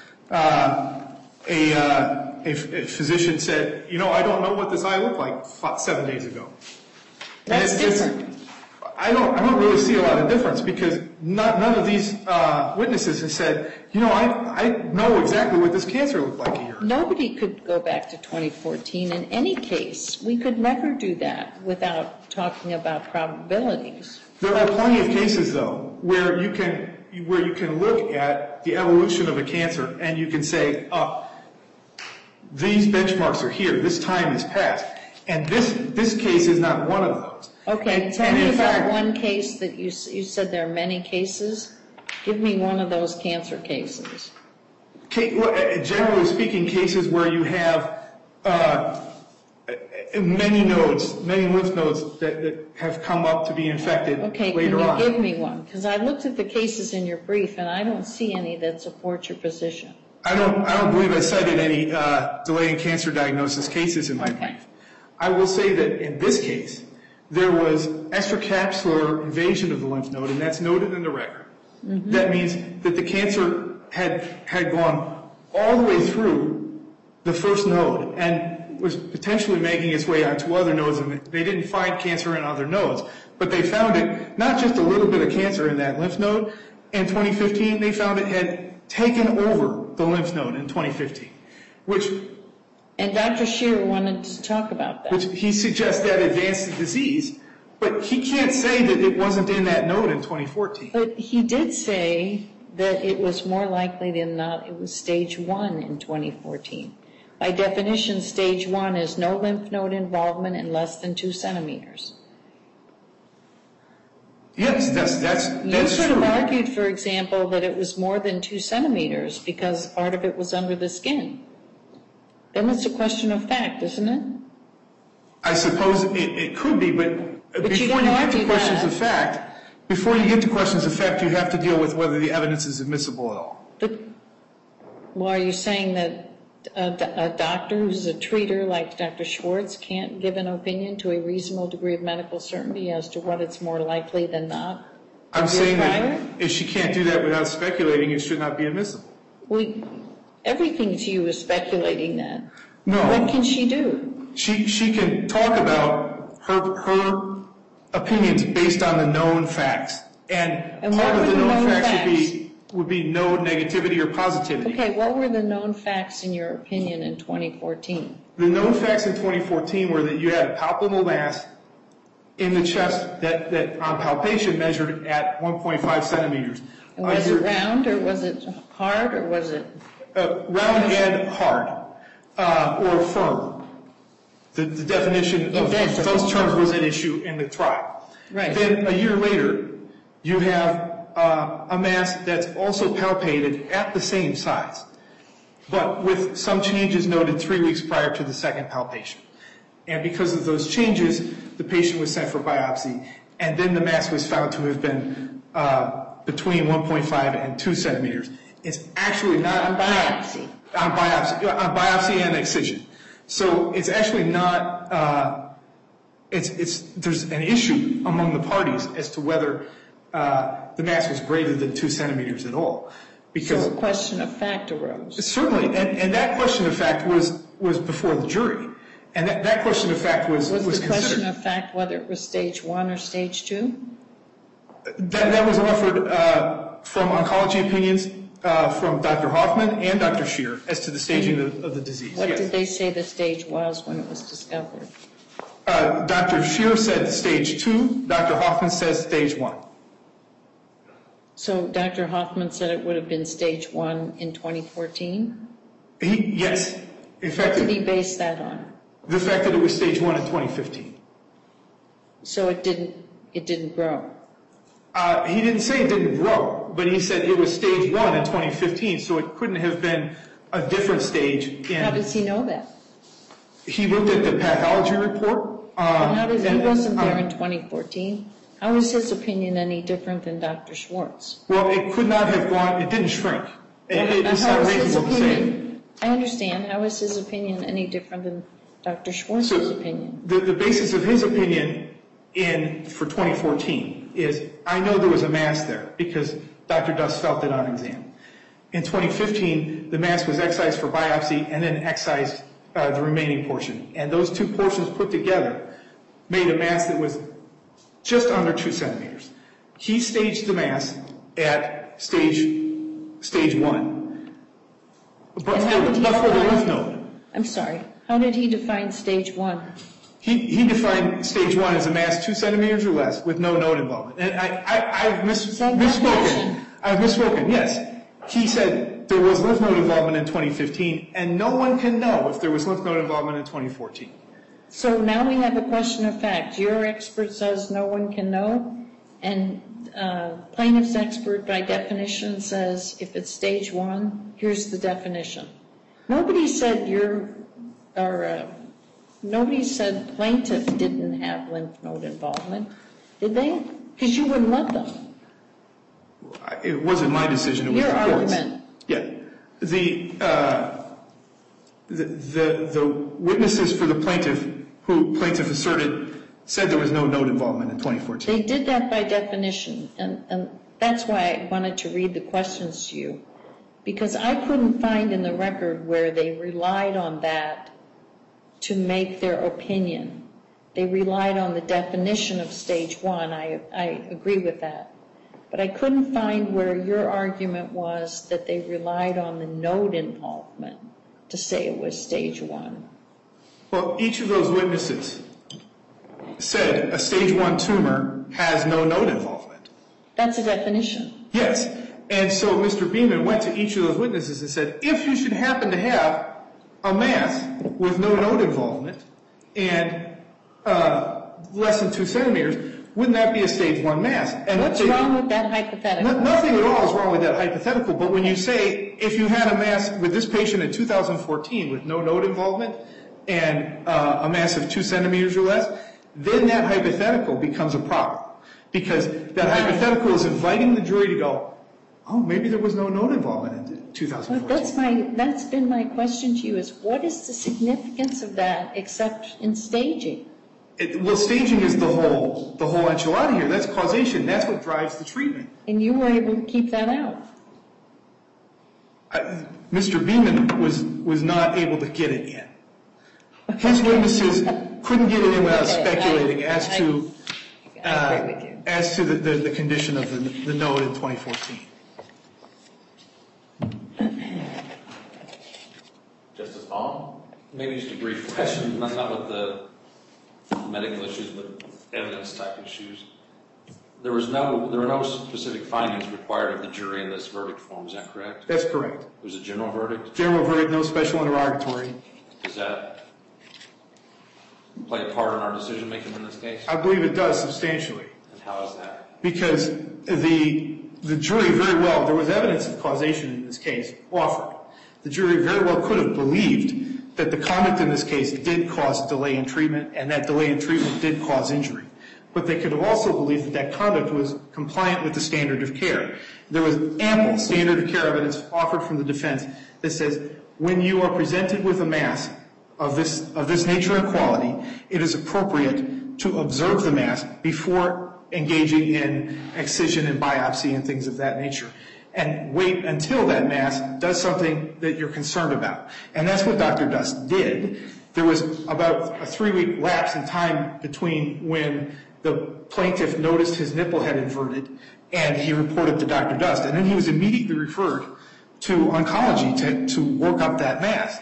A physician said, I don't know what this eye looked like 7 days ago. That's different. I don't really see a lot of difference because none of these witnesses have said, I know exactly what this cancer looked like a year ago. Nobody could go back to 2014 in any case. We could never do that without talking about probabilities. There are plenty of cases, though, where you can look at the evolution of a cancer and you can say, these benchmarks are here, this time has passed. And this case is not one of those. Okay, tell me about one case that you said there are many cases. Give me one of those cancer cases. Generally speaking, cases where you have many lymph nodes that have come up to be infected later on. Okay, can you give me one? Because I looked at the cases in your brief and I don't see any that support your position. I don't believe I cited any delaying cancer diagnosis cases in my brief. I will say that in this case, there was extracapsular invasion of the lymph node, and that's noted in the record. Mm-hmm. That means that the cancer had gone all the way through the first node and was potentially making its way onto other nodes, and they didn't find cancer in other nodes. But they found it, not just a little bit of cancer in that lymph node. In 2015, they found it had taken over the lymph node in 2015, and Dr. Scheer wanted to talk about that. Which he suggests that advanced the disease, but he can't say that it wasn't in that node in 2014. But he did say that it was more likely than not it was stage 1 in 2014. By definition, stage 1 is no lymph node involvement in less than 2 centimeters. Yes, that's true. You could have argued, for example, that it was more than 2 centimeters because part of it was under the skin. Then it's a question of fact, isn't it? I suppose it could be, but before you get to questions of fact, you have to deal with whether the evidence is admissible at all. Well, are you saying that a doctor who's a treater like Dr. Schwartz can't give an opinion to a reasonable degree of medical certainty as to what it's more likely than not? I'm saying that if she can't do that without speculating, it should not be admissible. Everything to you is speculating that. No. What can she do? She can talk about her opinions based on the known facts. And part of the known facts would be node negativity or positivity. Okay, what were the known facts in your opinion in 2014? The known facts in 2014 were that you had a palpable mass in the chest that on palpation measured at 1.5 centimeters. And was it round or was it hard or was it? Round and hard or firm. The definition of those terms was an issue in the trial. Right. Then a year later, you have a mass that's also palpated at the same size, but with some changes noted 3 weeks prior to the second palpation. And because of those changes, the patient was sent for biopsy, and then the mass was found to have been between 1.5 and 2 centimeters. It's actually not on biopsy. On biopsy and excision. So it's actually not. There's an issue among the parties as to whether the mass was greater than 2 centimeters at all. So a question of fact arose. Certainly, and that question of fact was before the jury, and that question of fact was the considered. Question of fact whether it was stage 1 or stage 2? That was offered from oncology opinions from Dr. Hoffman and Dr. Scheer as to the staging of the disease. What Yes. did they say the stage was when it was discovered? Dr. Scheer said stage 2. Dr. Hoffman says stage 1. So Dr. Hoffman said it would have been stage 1 in 2014? Yes. In What fact, did he base that on? the fact that it was stage 1 in 2015. So it didn't grow. He didn't say it didn't grow, but he said it was stage 1 in 2015, so it couldn't have been a different stage. How does he know that? He looked at the pathology report. He wasn't there in 2014. How is his opinion any different than Dr. Schwartz? Well, it could not have gone, it didn't shrink. It's How not is his reasonable to say. opinion? I understand. How is his opinion any different than Dr. Schwartz's opinion? The basis of his opinion for 2014 is, I know there was a mass there because Dr. Dust felt it on exam. In 2015, the mass was excised for biopsy and then excised the remaining portion. And those two portions put together made a mass that was just under 2 centimeters. He staged the mass at stage 1. But for the lymph node. I'm sorry. How did he define stage 1? He defined stage 1 as a mass 2 centimeters or less with no node involvement. And I've misspoken. I've misspoken, yes. He said there was lymph node involvement in 2015, and no one can know if there was lymph node involvement in 2014. So now we have a question of fact. Your expert says no one can know, and plaintiff's expert by definition says if it's stage 1, here's the definition. Nobody said plaintiff didn't have lymph node involvement, did they? Because you wouldn't let them. It wasn't my decision. It was Your the court's. argument. Yeah. The witnesses for the plaintiff, who plaintiff asserted, said there was no node involvement in 2014. They did that by definition, and that's why I wanted to read the questions to you, because I couldn't find in the record where they relied on that to make their opinion. They relied on the definition of stage 1. I agree with that. But I couldn't find where your argument was that they relied on the node involvement to say it was stage 1. Well, each of those witnesses said a stage 1 tumor has no node involvement. That's a definition. Yes. And so Mr. Beeman went to each of those witnesses and said, if you should happen to have a mass with no node involvement and less than 2 centimeters, wouldn't that be a stage 1 mass? And what's wrong with that hypothetical? Nothing at all is wrong with that hypothetical, but when you say if you had a mass with this patient in 2014 with no node involvement and a mass of 2 centimeters or less, then that hypothetical becomes a problem. Because that hypothetical is inviting the jury to go, oh, maybe there was no node involvement in 2014. That's been my question to you, is what is the significance of that except in staging? Well, staging is the whole enchilada here. That's causation. That's what drives the treatment. And you were able to keep that out. Mr. Beeman was not able to get it in. His witnesses couldn't get it in without speculating as to the condition of the node in 2014. Justice Baum? Maybe just a brief question, not with the medical issues, but evidence type issues. There were no specific findings required of the jury in this verdict form, is that correct? That's correct. It was a general verdict? General verdict, no special interrogatory. Does that play a part in our decision making in this case? I believe it does substantially. And how is that? Because the jury very well, there was evidence of causation in this case offered. The jury very well could have believed that the conduct in this case did cause delay in treatment and that delay in treatment did cause injury. But they could have also believed that that conduct was compliant with the standard of care. There was ample standard of care evidence offered from the defense that says when you are presented with a mass of this nature and quality, it is appropriate to observe the mass before engaging in excision and biopsy and things of that nature, and wait until that mass does something that you're concerned about. And that's what Dr. Dust did. there was about a 3-week lapse in time between when the plaintiff noticed his nipple had inverted and he reported to Dr. Dust. And then he was immediately referred to oncology to work up that mass.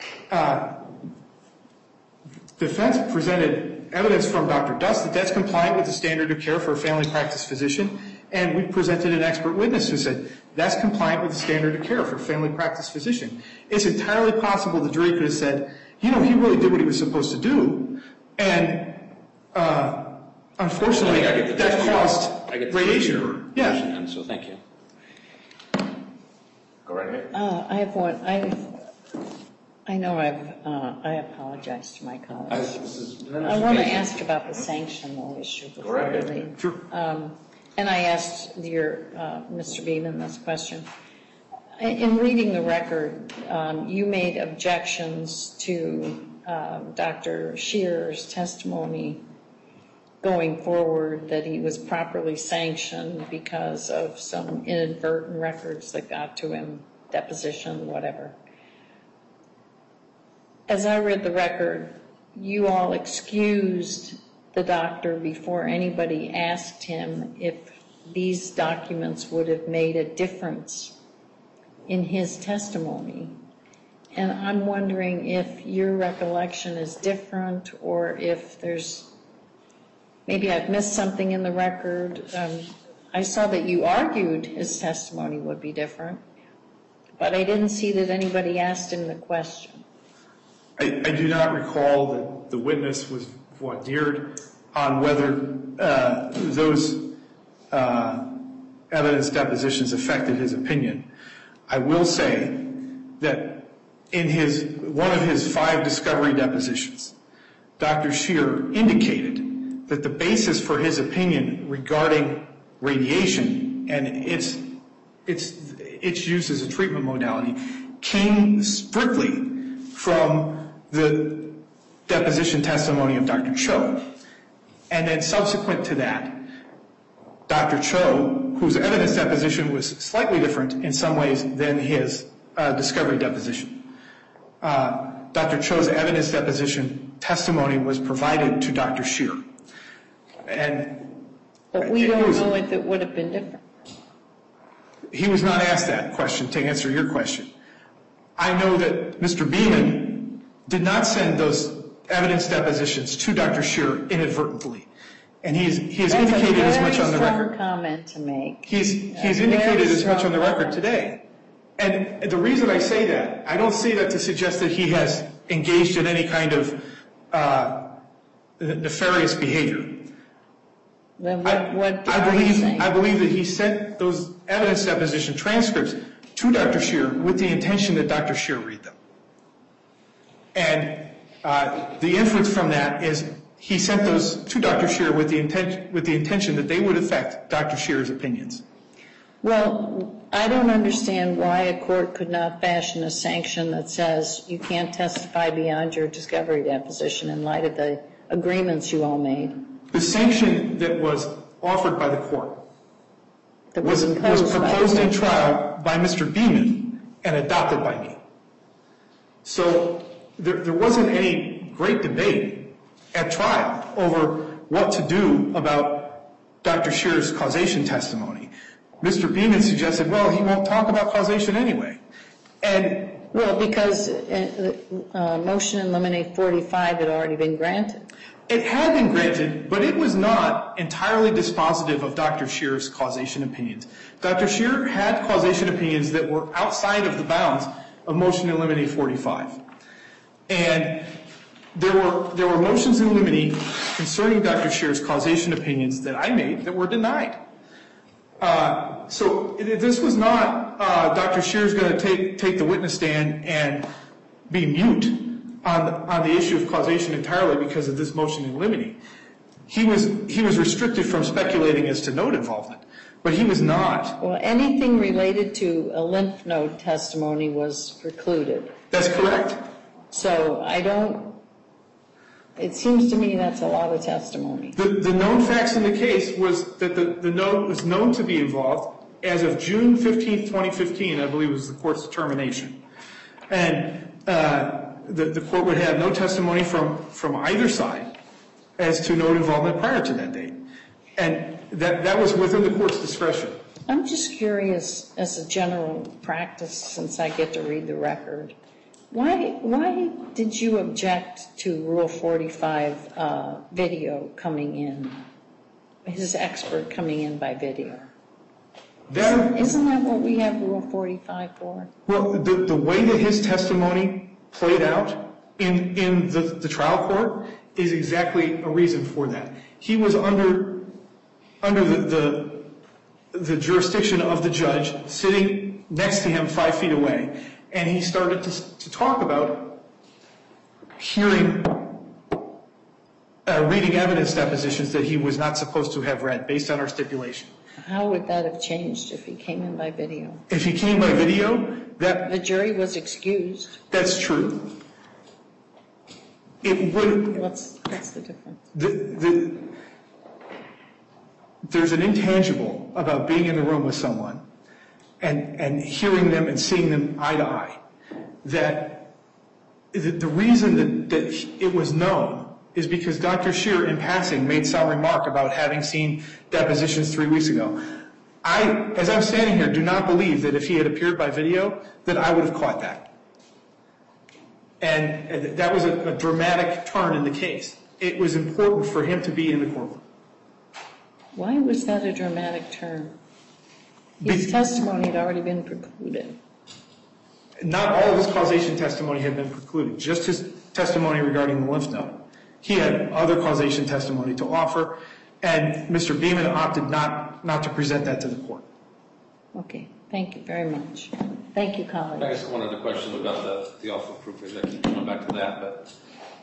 Defense presented evidence from Dr. Dust that that's compliant with the standard of care for a family practice physician, and we presented an expert witness who said that's compliant with the standard of care for a family practice physician. It's entirely possible the jury could have said, he really did what he was supposed to do, and unfortunately that caused radiation. Yeah. So thank you. Go right ahead. I have one. I apologize to my colleagues. I want to ask about the sanctional issue before we leave. Sure. And I asked Mr. Beeman this question. In reading the record, you made objections to Dr. Shearer's testimony going forward that he was properly sanctioned because of some inadvertent records that got to him, deposition, whatever. As I read the record, you all excused the doctor before anybody asked him if these documents would have made a difference in his testimony. And I'm wondering if your recollection is different or if there's, maybe I've missed something in the record. I saw that you argued his testimony would be different, but I didn't see that anybody asked him the question. I do not recall that the witness was voir dired on whether those evidence depositions affected his opinion. I will say that in one of his 5 discovery depositions, Dr. Shearer indicated that the basis for his opinion regarding radiation and its use as a treatment modality came strictly from the deposition testimony of Dr. Cho. And then subsequent to that, Dr. Cho, whose evidence deposition was slightly different in some ways than his discovery deposition, Dr. Cho's evidence deposition testimony was provided to Dr. Shearer. But we don't know if it would have been different. He was not asked that question to answer your question. I know that Mr. Beeman did not send those evidence depositions to Dr. Shearer inadvertently. And he has indicated as much on the record. That's a very strong comment to make. He's indicated as much on the record today. And the reason I say that, I don't say that to suggest that he has engaged in any kind of nefarious behavior. Then what I are you saying? believe that he sent those evidence deposition transcripts to Dr. Shearer with the intention that Dr. Shearer read them. And the inference from that is he sent those to Dr. Shearer with the intention that they would affect Dr. Shearer's opinions. Well, I don't understand why a court could not fashion a sanction that says you can't testify beyond your discovery deposition in light of the agreements you all made. The sanction that was offered by the court was proposed in trial by Mr. Beeman and adopted by me. So there wasn't any great debate at trial over what to do about Dr. Shearer's causation testimony. Mr. Beeman suggested, well, he won't talk about causation anyway. Well, because motion in limine 45 had already been granted. It had been granted, but it was not entirely dispositive of Dr. Shearer's causation opinions. Dr. Shearer had causation opinions that were outside of the bounds of motion in limine 45. And there were motions in limine concerning Dr. Shearer's causation opinions that I made that were denied. So this was not Dr. Shearer's going to take the witness stand and be mute on the issue of causation entirely because of this motion in limine. He was restricted from speculating as to node involvement, but he was not. Well, anything related to a lymph node testimony was precluded. That's correct. So it seems to me that's a lot of testimony. The known facts in the case was that the node was known to be involved as of June 15, 2015, I believe was the court's determination. And the court would have no testimony from either side as to no involvement prior to that date. And that was within the court's discretion. I'm just curious, as a general practice, since I get to read the record, why did you object to Rule 45 video coming in, his expert coming in by video? Isn't that what we have Rule 45 for? Well, the way that his testimony played out in the trial court is exactly a reason for that. He was under the jurisdiction of the judge, sitting next to him 5 feet away, and he started to talk about reading evidence depositions that he was not supposed to have read based on our stipulation. How would that have changed if he came in by video? If he came by video, The jury was excused. that's true. It would. What's the difference? There's an intangible about being in the room with someone and hearing them and seeing them eye to eye. That the reason that it was known is because Dr. Scheer, in passing, made some remark about having seen depositions 3 weeks ago. As I'm standing here, do not believe that if he had appeared by video, that I would have caught that. And that was a dramatic turn in the case. It was important for him to be in the courtroom. Why was that a dramatic turn? His testimony had already been precluded. Not all of his causation testimony had been precluded, just his testimony regarding the lymph node. He had other causation testimony to offer, and Mr. Beeman opted not to present that to the court. Okay, thank you very much. Thank you, colleagues. I guess one other question about the offer of proof. I keep coming back to that, but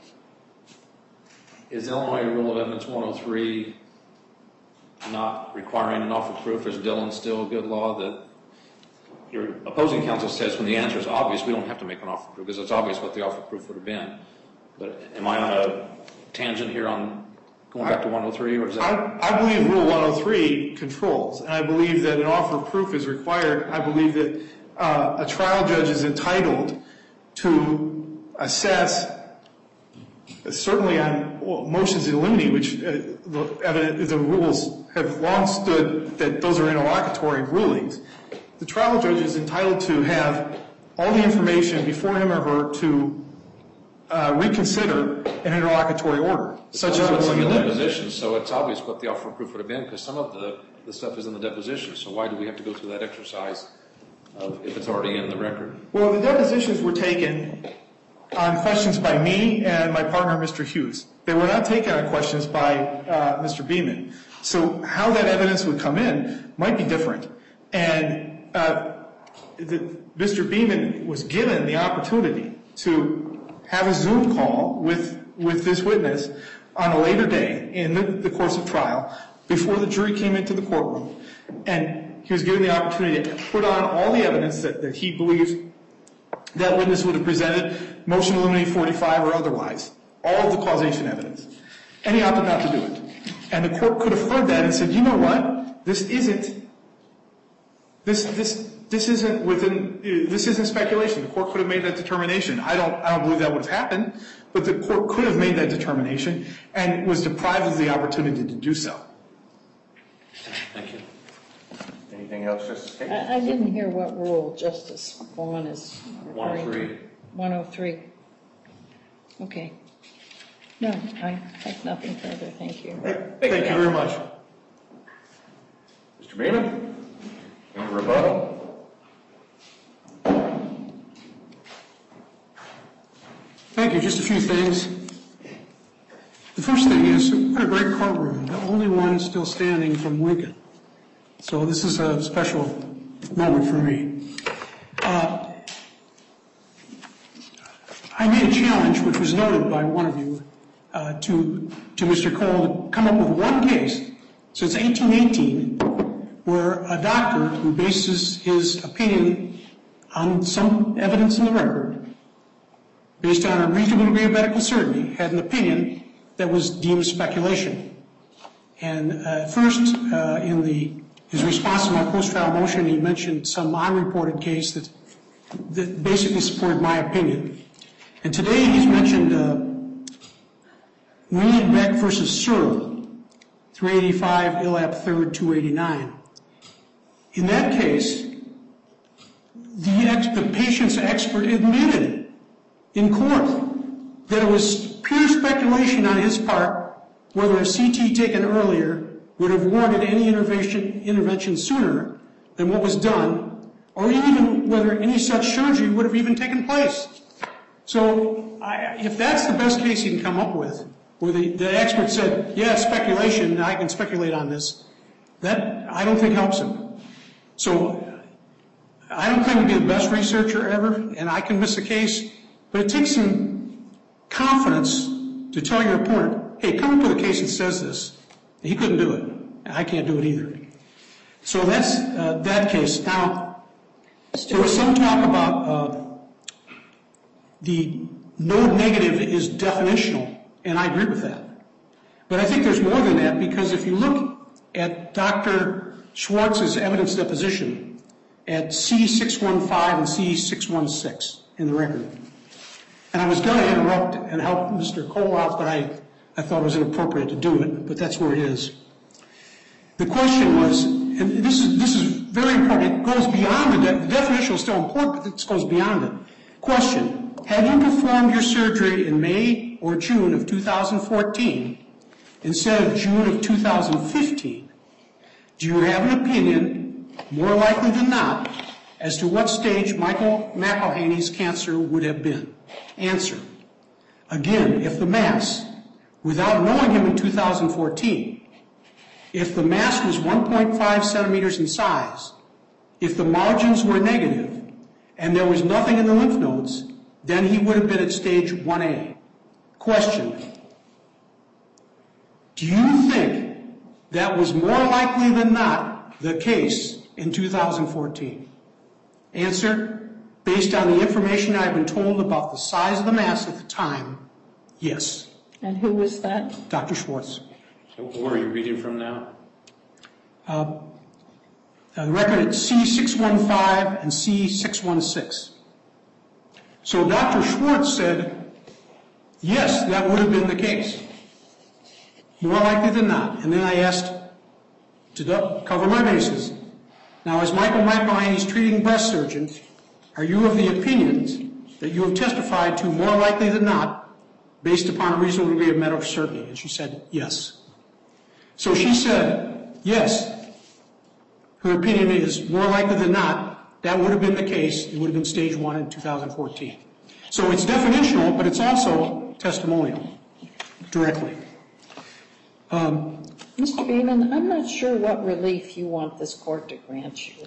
is Illinois Rule of Evidence 103 not requiring an offer of proof? Is Dillon still a good law that your opposing counsel says when the answer is obvious, we don't have to make an offer of proof because it's obvious what the offer of proof would have been? But am I on a tangent here on going back to 103, or is that? I believe Rule 103 controls, and I believe that an offer of proof is required. I believe that a trial judge is entitled to assess, certainly on motions in limine, which the rules have long stood that those are interlocutory rulings. The trial judge is entitled to have all the information before him or her to reconsider an interlocutory order, such as it's in the deposition, so it's obvious what the offer of proof would have been because some of the stuff is in the deposition. So why do we have to go through that exercise if it's already in the record? Well, the depositions were taken on questions by me and my partner, Mr. Hughes. They were not taken on questions by Mr. Beeman. So how that evidence would come in might be different. And Mr. Beeman was given the opportunity to have a Zoom call with this witness on a later day in the course of trial before the jury came into the courtroom. And he was given the opportunity to put on all the evidence that he believes that witness would have presented, motion to eliminate 45 or otherwise, all of the causation evidence. And he opted not to do it. And the court could have heard that and said, you know what, this isn't speculation. The court could have made that determination. I don't believe that would have happened, but the court could have made that determination and was deprived of the opportunity to do so. Thank you. Anything else, Justice Kagan? I didn't hear what rule Justice Vaughn is referring to. 103. 103. Okay. No, I have nothing further. Thank you. Thank you very much. Mr. Beeman, any rebuttal? Thank you. Just a few things. The first thing is, what a great courtroom. The only one still standing from Lincoln. So this is a special moment for me. I made a challenge, which was noted by one of you, to Mr. Cole to come up with one case since 1818 where a doctor who bases his opinion on some evidence in the record, based on a reasonable degree of medical certainty, had an opinion that was deemed speculation. And first, in his response to my post-trial motion, he mentioned some unreported case that basically supported my opinion. And today he's mentioned Wienbeck versus Searle, 385 Illap 3rd, 289. In that case, the patient's expert admitted in court that it was pure speculation on his part whether a CT taken earlier would have warranted any intervention sooner than what was done, or even whether any such surgery would have even taken place. So if that's the best case you can come up with, where the expert said, yeah, speculation, I can speculate on this, that I don't think helps him. So I don't claim to be the best researcher ever, and I can miss a case, but it takes some confidence to tell your opponent, hey, come up with a case that says this. He couldn't do it. I can't do it either. So that's that case. Now, there was some talk about the node negative is definitional, and I agree with that. But I think there's more than that, because if you look at Dr. Schwartz's evidence deposition at C615 and C616 in the record, and I was going to interrupt and help Mr. Cole out, but I thought it was inappropriate to do it, but that's where it is. The question was, and this is very important, it goes beyond the definition is still important, but it goes beyond it. Question, had you performed your surgery in May or June of 2014 instead of June of 2015, do you have an opinion, more likely than not, as to what stage Michael McElhaney's cancer would have been? Answer, again, if the mass, without knowing him in 2014, if the mass was 1.5 centimeters in size, if the margins were negative, and there was nothing in the lymph nodes, then he would have been at stage 1A. Question, do you think that was more likely than not the case in 2014? Answer, based on the information I've been told about the size of the mass at the time, yes. And who was that? Dr. Schwartz. So where are you reading from now? The record at C615 and C616. So Dr. Schwartz said, yes, that would have been the case. More likely than not. And then I asked to cover my bases. Now, as Michael McElhaney's treating breast surgeon, are you of the opinions that you have testified to more likely than not based upon a reasonable degree of medical certainty? And she said, yes. So she said, yes, her opinion is more likely than not, that would have been the case. It would have been stage 1 in 2014. So it's definitional, but it's also testimonial, directly. Mr. Beeman, I'm not sure what relief you want this court to grant you.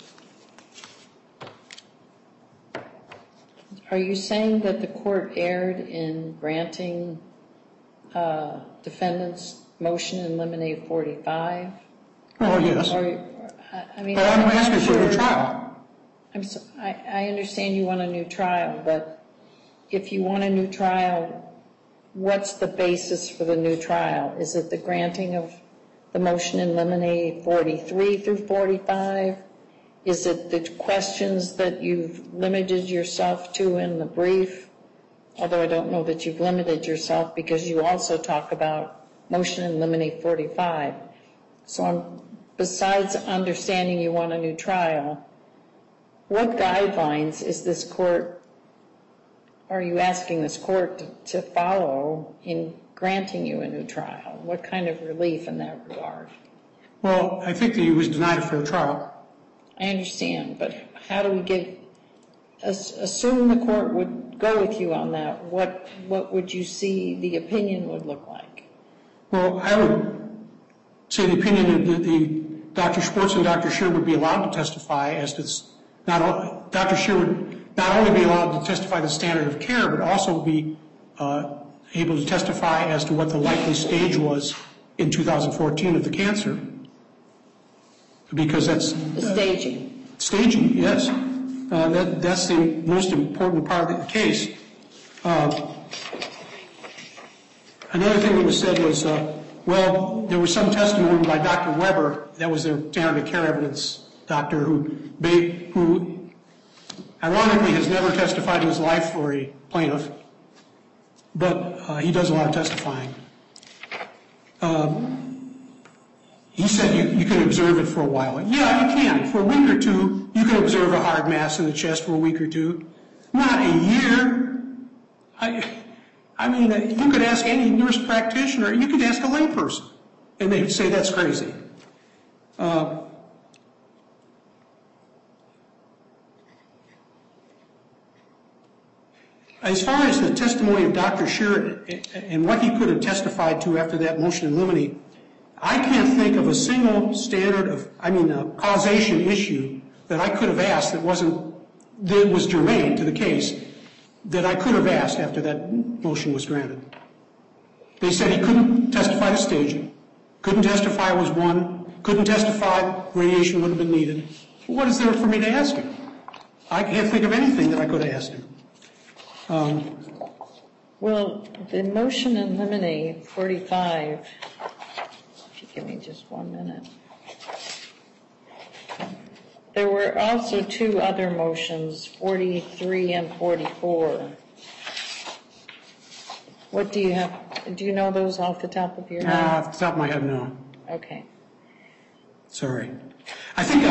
Are you saying that the court erred in granting defendant's motion in limine 45? Oh, yes. I mean, but I'm asking for a new trial. I understand you want a new trial, but if you want a new trial, what's the basis for the new trial? Is it the granting of the motion in limine 43 through 45? Is it the questions that you've limited yourself to in the brief? Although I don't know that you've limited yourself, because you also talk about motion in limine 45. So besides understanding you want a new trial, what guidelines is this court, are you asking this court to follow in granting you a new trial? What kind of relief in that regard? Well, I think that he was denied a fair trial. I understand, but how do we give, assume the court would go with you on that, what would you see the opinion would look like? Well, I would say the opinion that Dr. Schwartz and Dr. Scheer would be allowed to testify as to, Dr. Scheer would not only be allowed to testify the standard of care, but also be able to testify as to what the likely stage was in 2014 of the cancer. Because that's... The staging. Staging, yes. That's the most important part of the case. Another thing that was said was, well, there was some testimony by Dr. Weber, that was their standard of care evidence doctor, who ironically has never testified in his life for a plaintiff, but he does a lot of testifying. He said you can observe it for a while. Yeah, you can. For a week or two, you can observe a hard mass in the chest for a week or two. Not a year. I mean, you could ask any nurse practitioner, you could ask a layperson, and they would say that's crazy. As far as the testimony of Dr. Scheer and what he could have testified to after that motion in limine, I can't think of a single causation issue that I could have asked that was germane to the case that I could have asked after that motion was granted. They said he couldn't testify to staging, couldn't testify was one, couldn't testify radiation would have been needed. What is there for me to ask him? I can't think of anything that I could have asked him. Well, the motion in limine 45, if you give me just 1 minute. There were also two other motions, 43 and 44. What do you have? Do you know those off the top of your head? Off the top of my head, no. Okay. Sorry. I think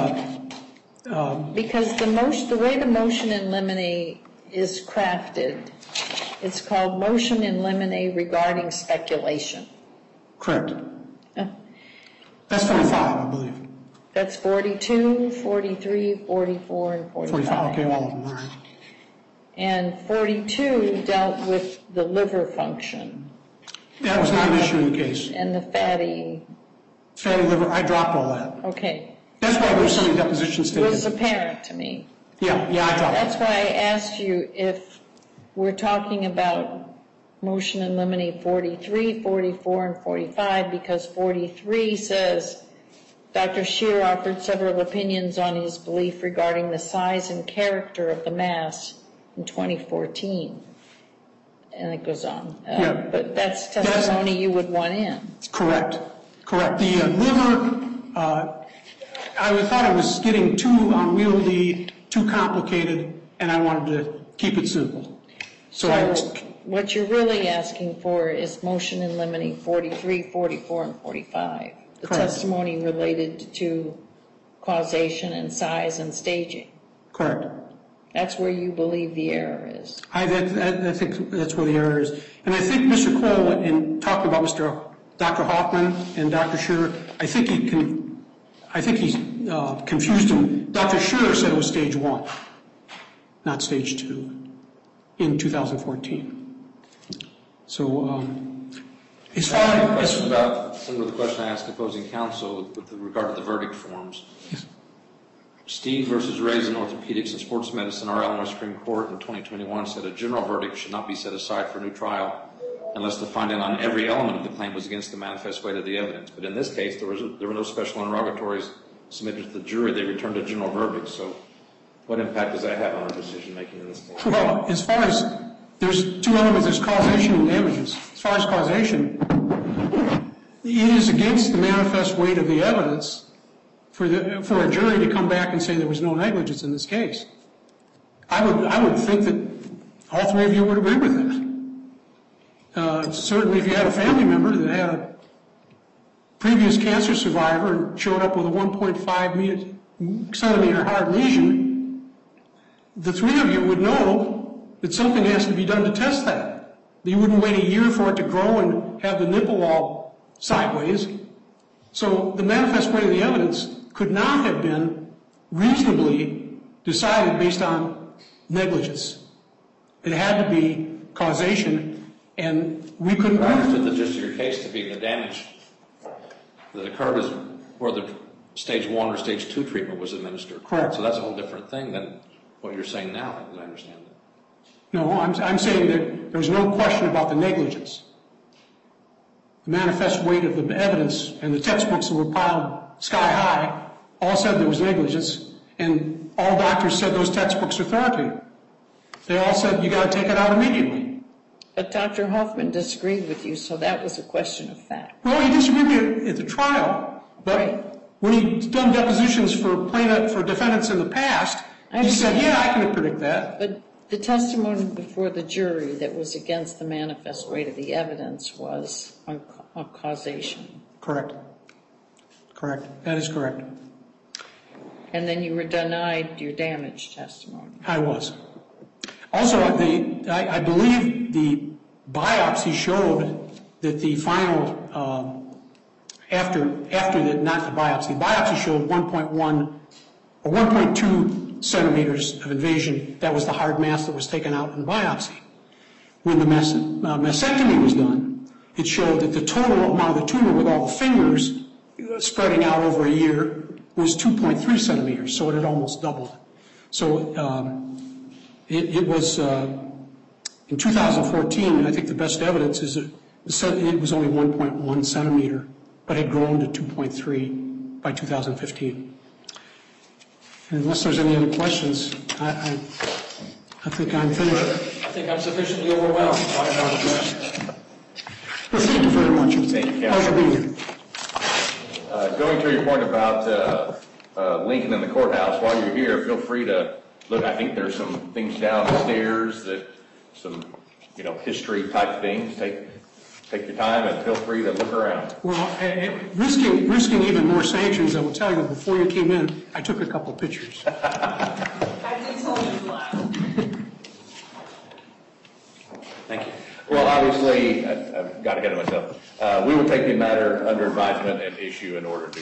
because the way the motion in limine is crafted, it's called motion in limine regarding speculation. Correct. That's 45, I believe. That's 42, 43, 44, and 45. 45, okay, all of them, all right. And 42 dealt with the liver function. That was not an issue in the case. And the fatty liver, I dropped all that. Okay. That's why there were so many depositions taken. It was apparent to me. Yeah, I dropped That's why I asked you if we're talking about motion in limine 43, 44, and 45, because 43 says Dr. Scheer offered several opinions on his belief regarding the size and character of the mass in 2014. And it goes on. But that's testimony you would want in. Correct. The liver, I thought it was getting too unwieldy, too complicated, and I wanted to keep it simple. So what you're really asking for is motion in limine 43, 44, and 45. The Correct. testimony related to causation and size and staging. Correct. That's where you believe the error is. I think that's where the error is. And I think Mr. Cole, in talking about Dr. Hoffman and Dr. Scheer, I think he confused them. Dr. Scheer said it was stage 1, not stage 2, in 2014. So, as far as... Similar to the question I asked opposing counsel with regard to the verdict forms. Yes. Steve versus Reyes in Orthopedics and Sports Medicine, our Illinois Supreme Court in 2021 said a general verdict should not be set aside for a new trial unless the finding on every element of the claim was against the manifest weight of the evidence. But in this case, there were no special interrogatories submitted to the jury. They returned a general verdict. So what impact does that have on our decision-making in this case? Well, as far as there's two elements, there's causation and damages. As far as causation, it is against the manifest weight of the evidence for a jury to come back and say there was no negligence in this case. I would think that all three of you would agree with that. Certainly if you had a family member that had a previous cancer survivor and showed up with a 1.5 centimeter hard lesion, the three of you would know that something has to be done to test that. You wouldn't wait a year for it to grow and have the nipple all sideways. So the manifest weight of the evidence could not have been reasonably decided based on negligence. It had to be causation, and we couldn't... I understood the gist of your case to be the damage that occurred is where the stage 1 or stage 2 treatment was administered. Correct. So that's a whole different thing than what you're saying now, as I understand it. No, I'm saying that there's no question about the negligence. The manifest weight of the evidence and the textbooks that were piled sky high all said there was negligence, and all doctors said those textbooks are authoritative. They all said you got to take it out immediately. But Dr. Hoffman disagreed with you, so that was a question of fact. Well, he disagreed at the trial, but Right. when he'd done depositions for defendants in the past, he said, yeah, I can predict that. But The testimony before the jury that was against the manifest weight of the evidence was on causation. Correct. Correct. That is correct. And then you were denied your damage testimony. I was. Also, I believe the biopsy showed that the final, after the, not the biopsy showed 1.1 or 1.2 centimeters of invasion. That was the hard mass that was taken out in the biopsy. When the mastectomy was done, it showed that the total amount of the tumor with all the fingers spreading out over a year was 2.3 centimeters, so it had almost doubled. So it was, in 2014, and I think the best evidence is that it was only 1.1 centimeter, but had grown to 2.3 by 2015. And unless there's any other questions, I think I'm finished. I think I'm sufficiently overwhelmed. Well, thank you very much. Thank you, Pleasure being here. Going to your point about Lincoln and the courthouse, while you're here, feel free to look. I think there's some things downstairs that some, history type things. Take your time and feel free to look around. Well, risking even more sanctions, I will tell you that before you came in, I took a couple pictures. I did tell you last. Thank you. Well, obviously, I've got ahead of myself. We will take the matter under advisement and issue an order to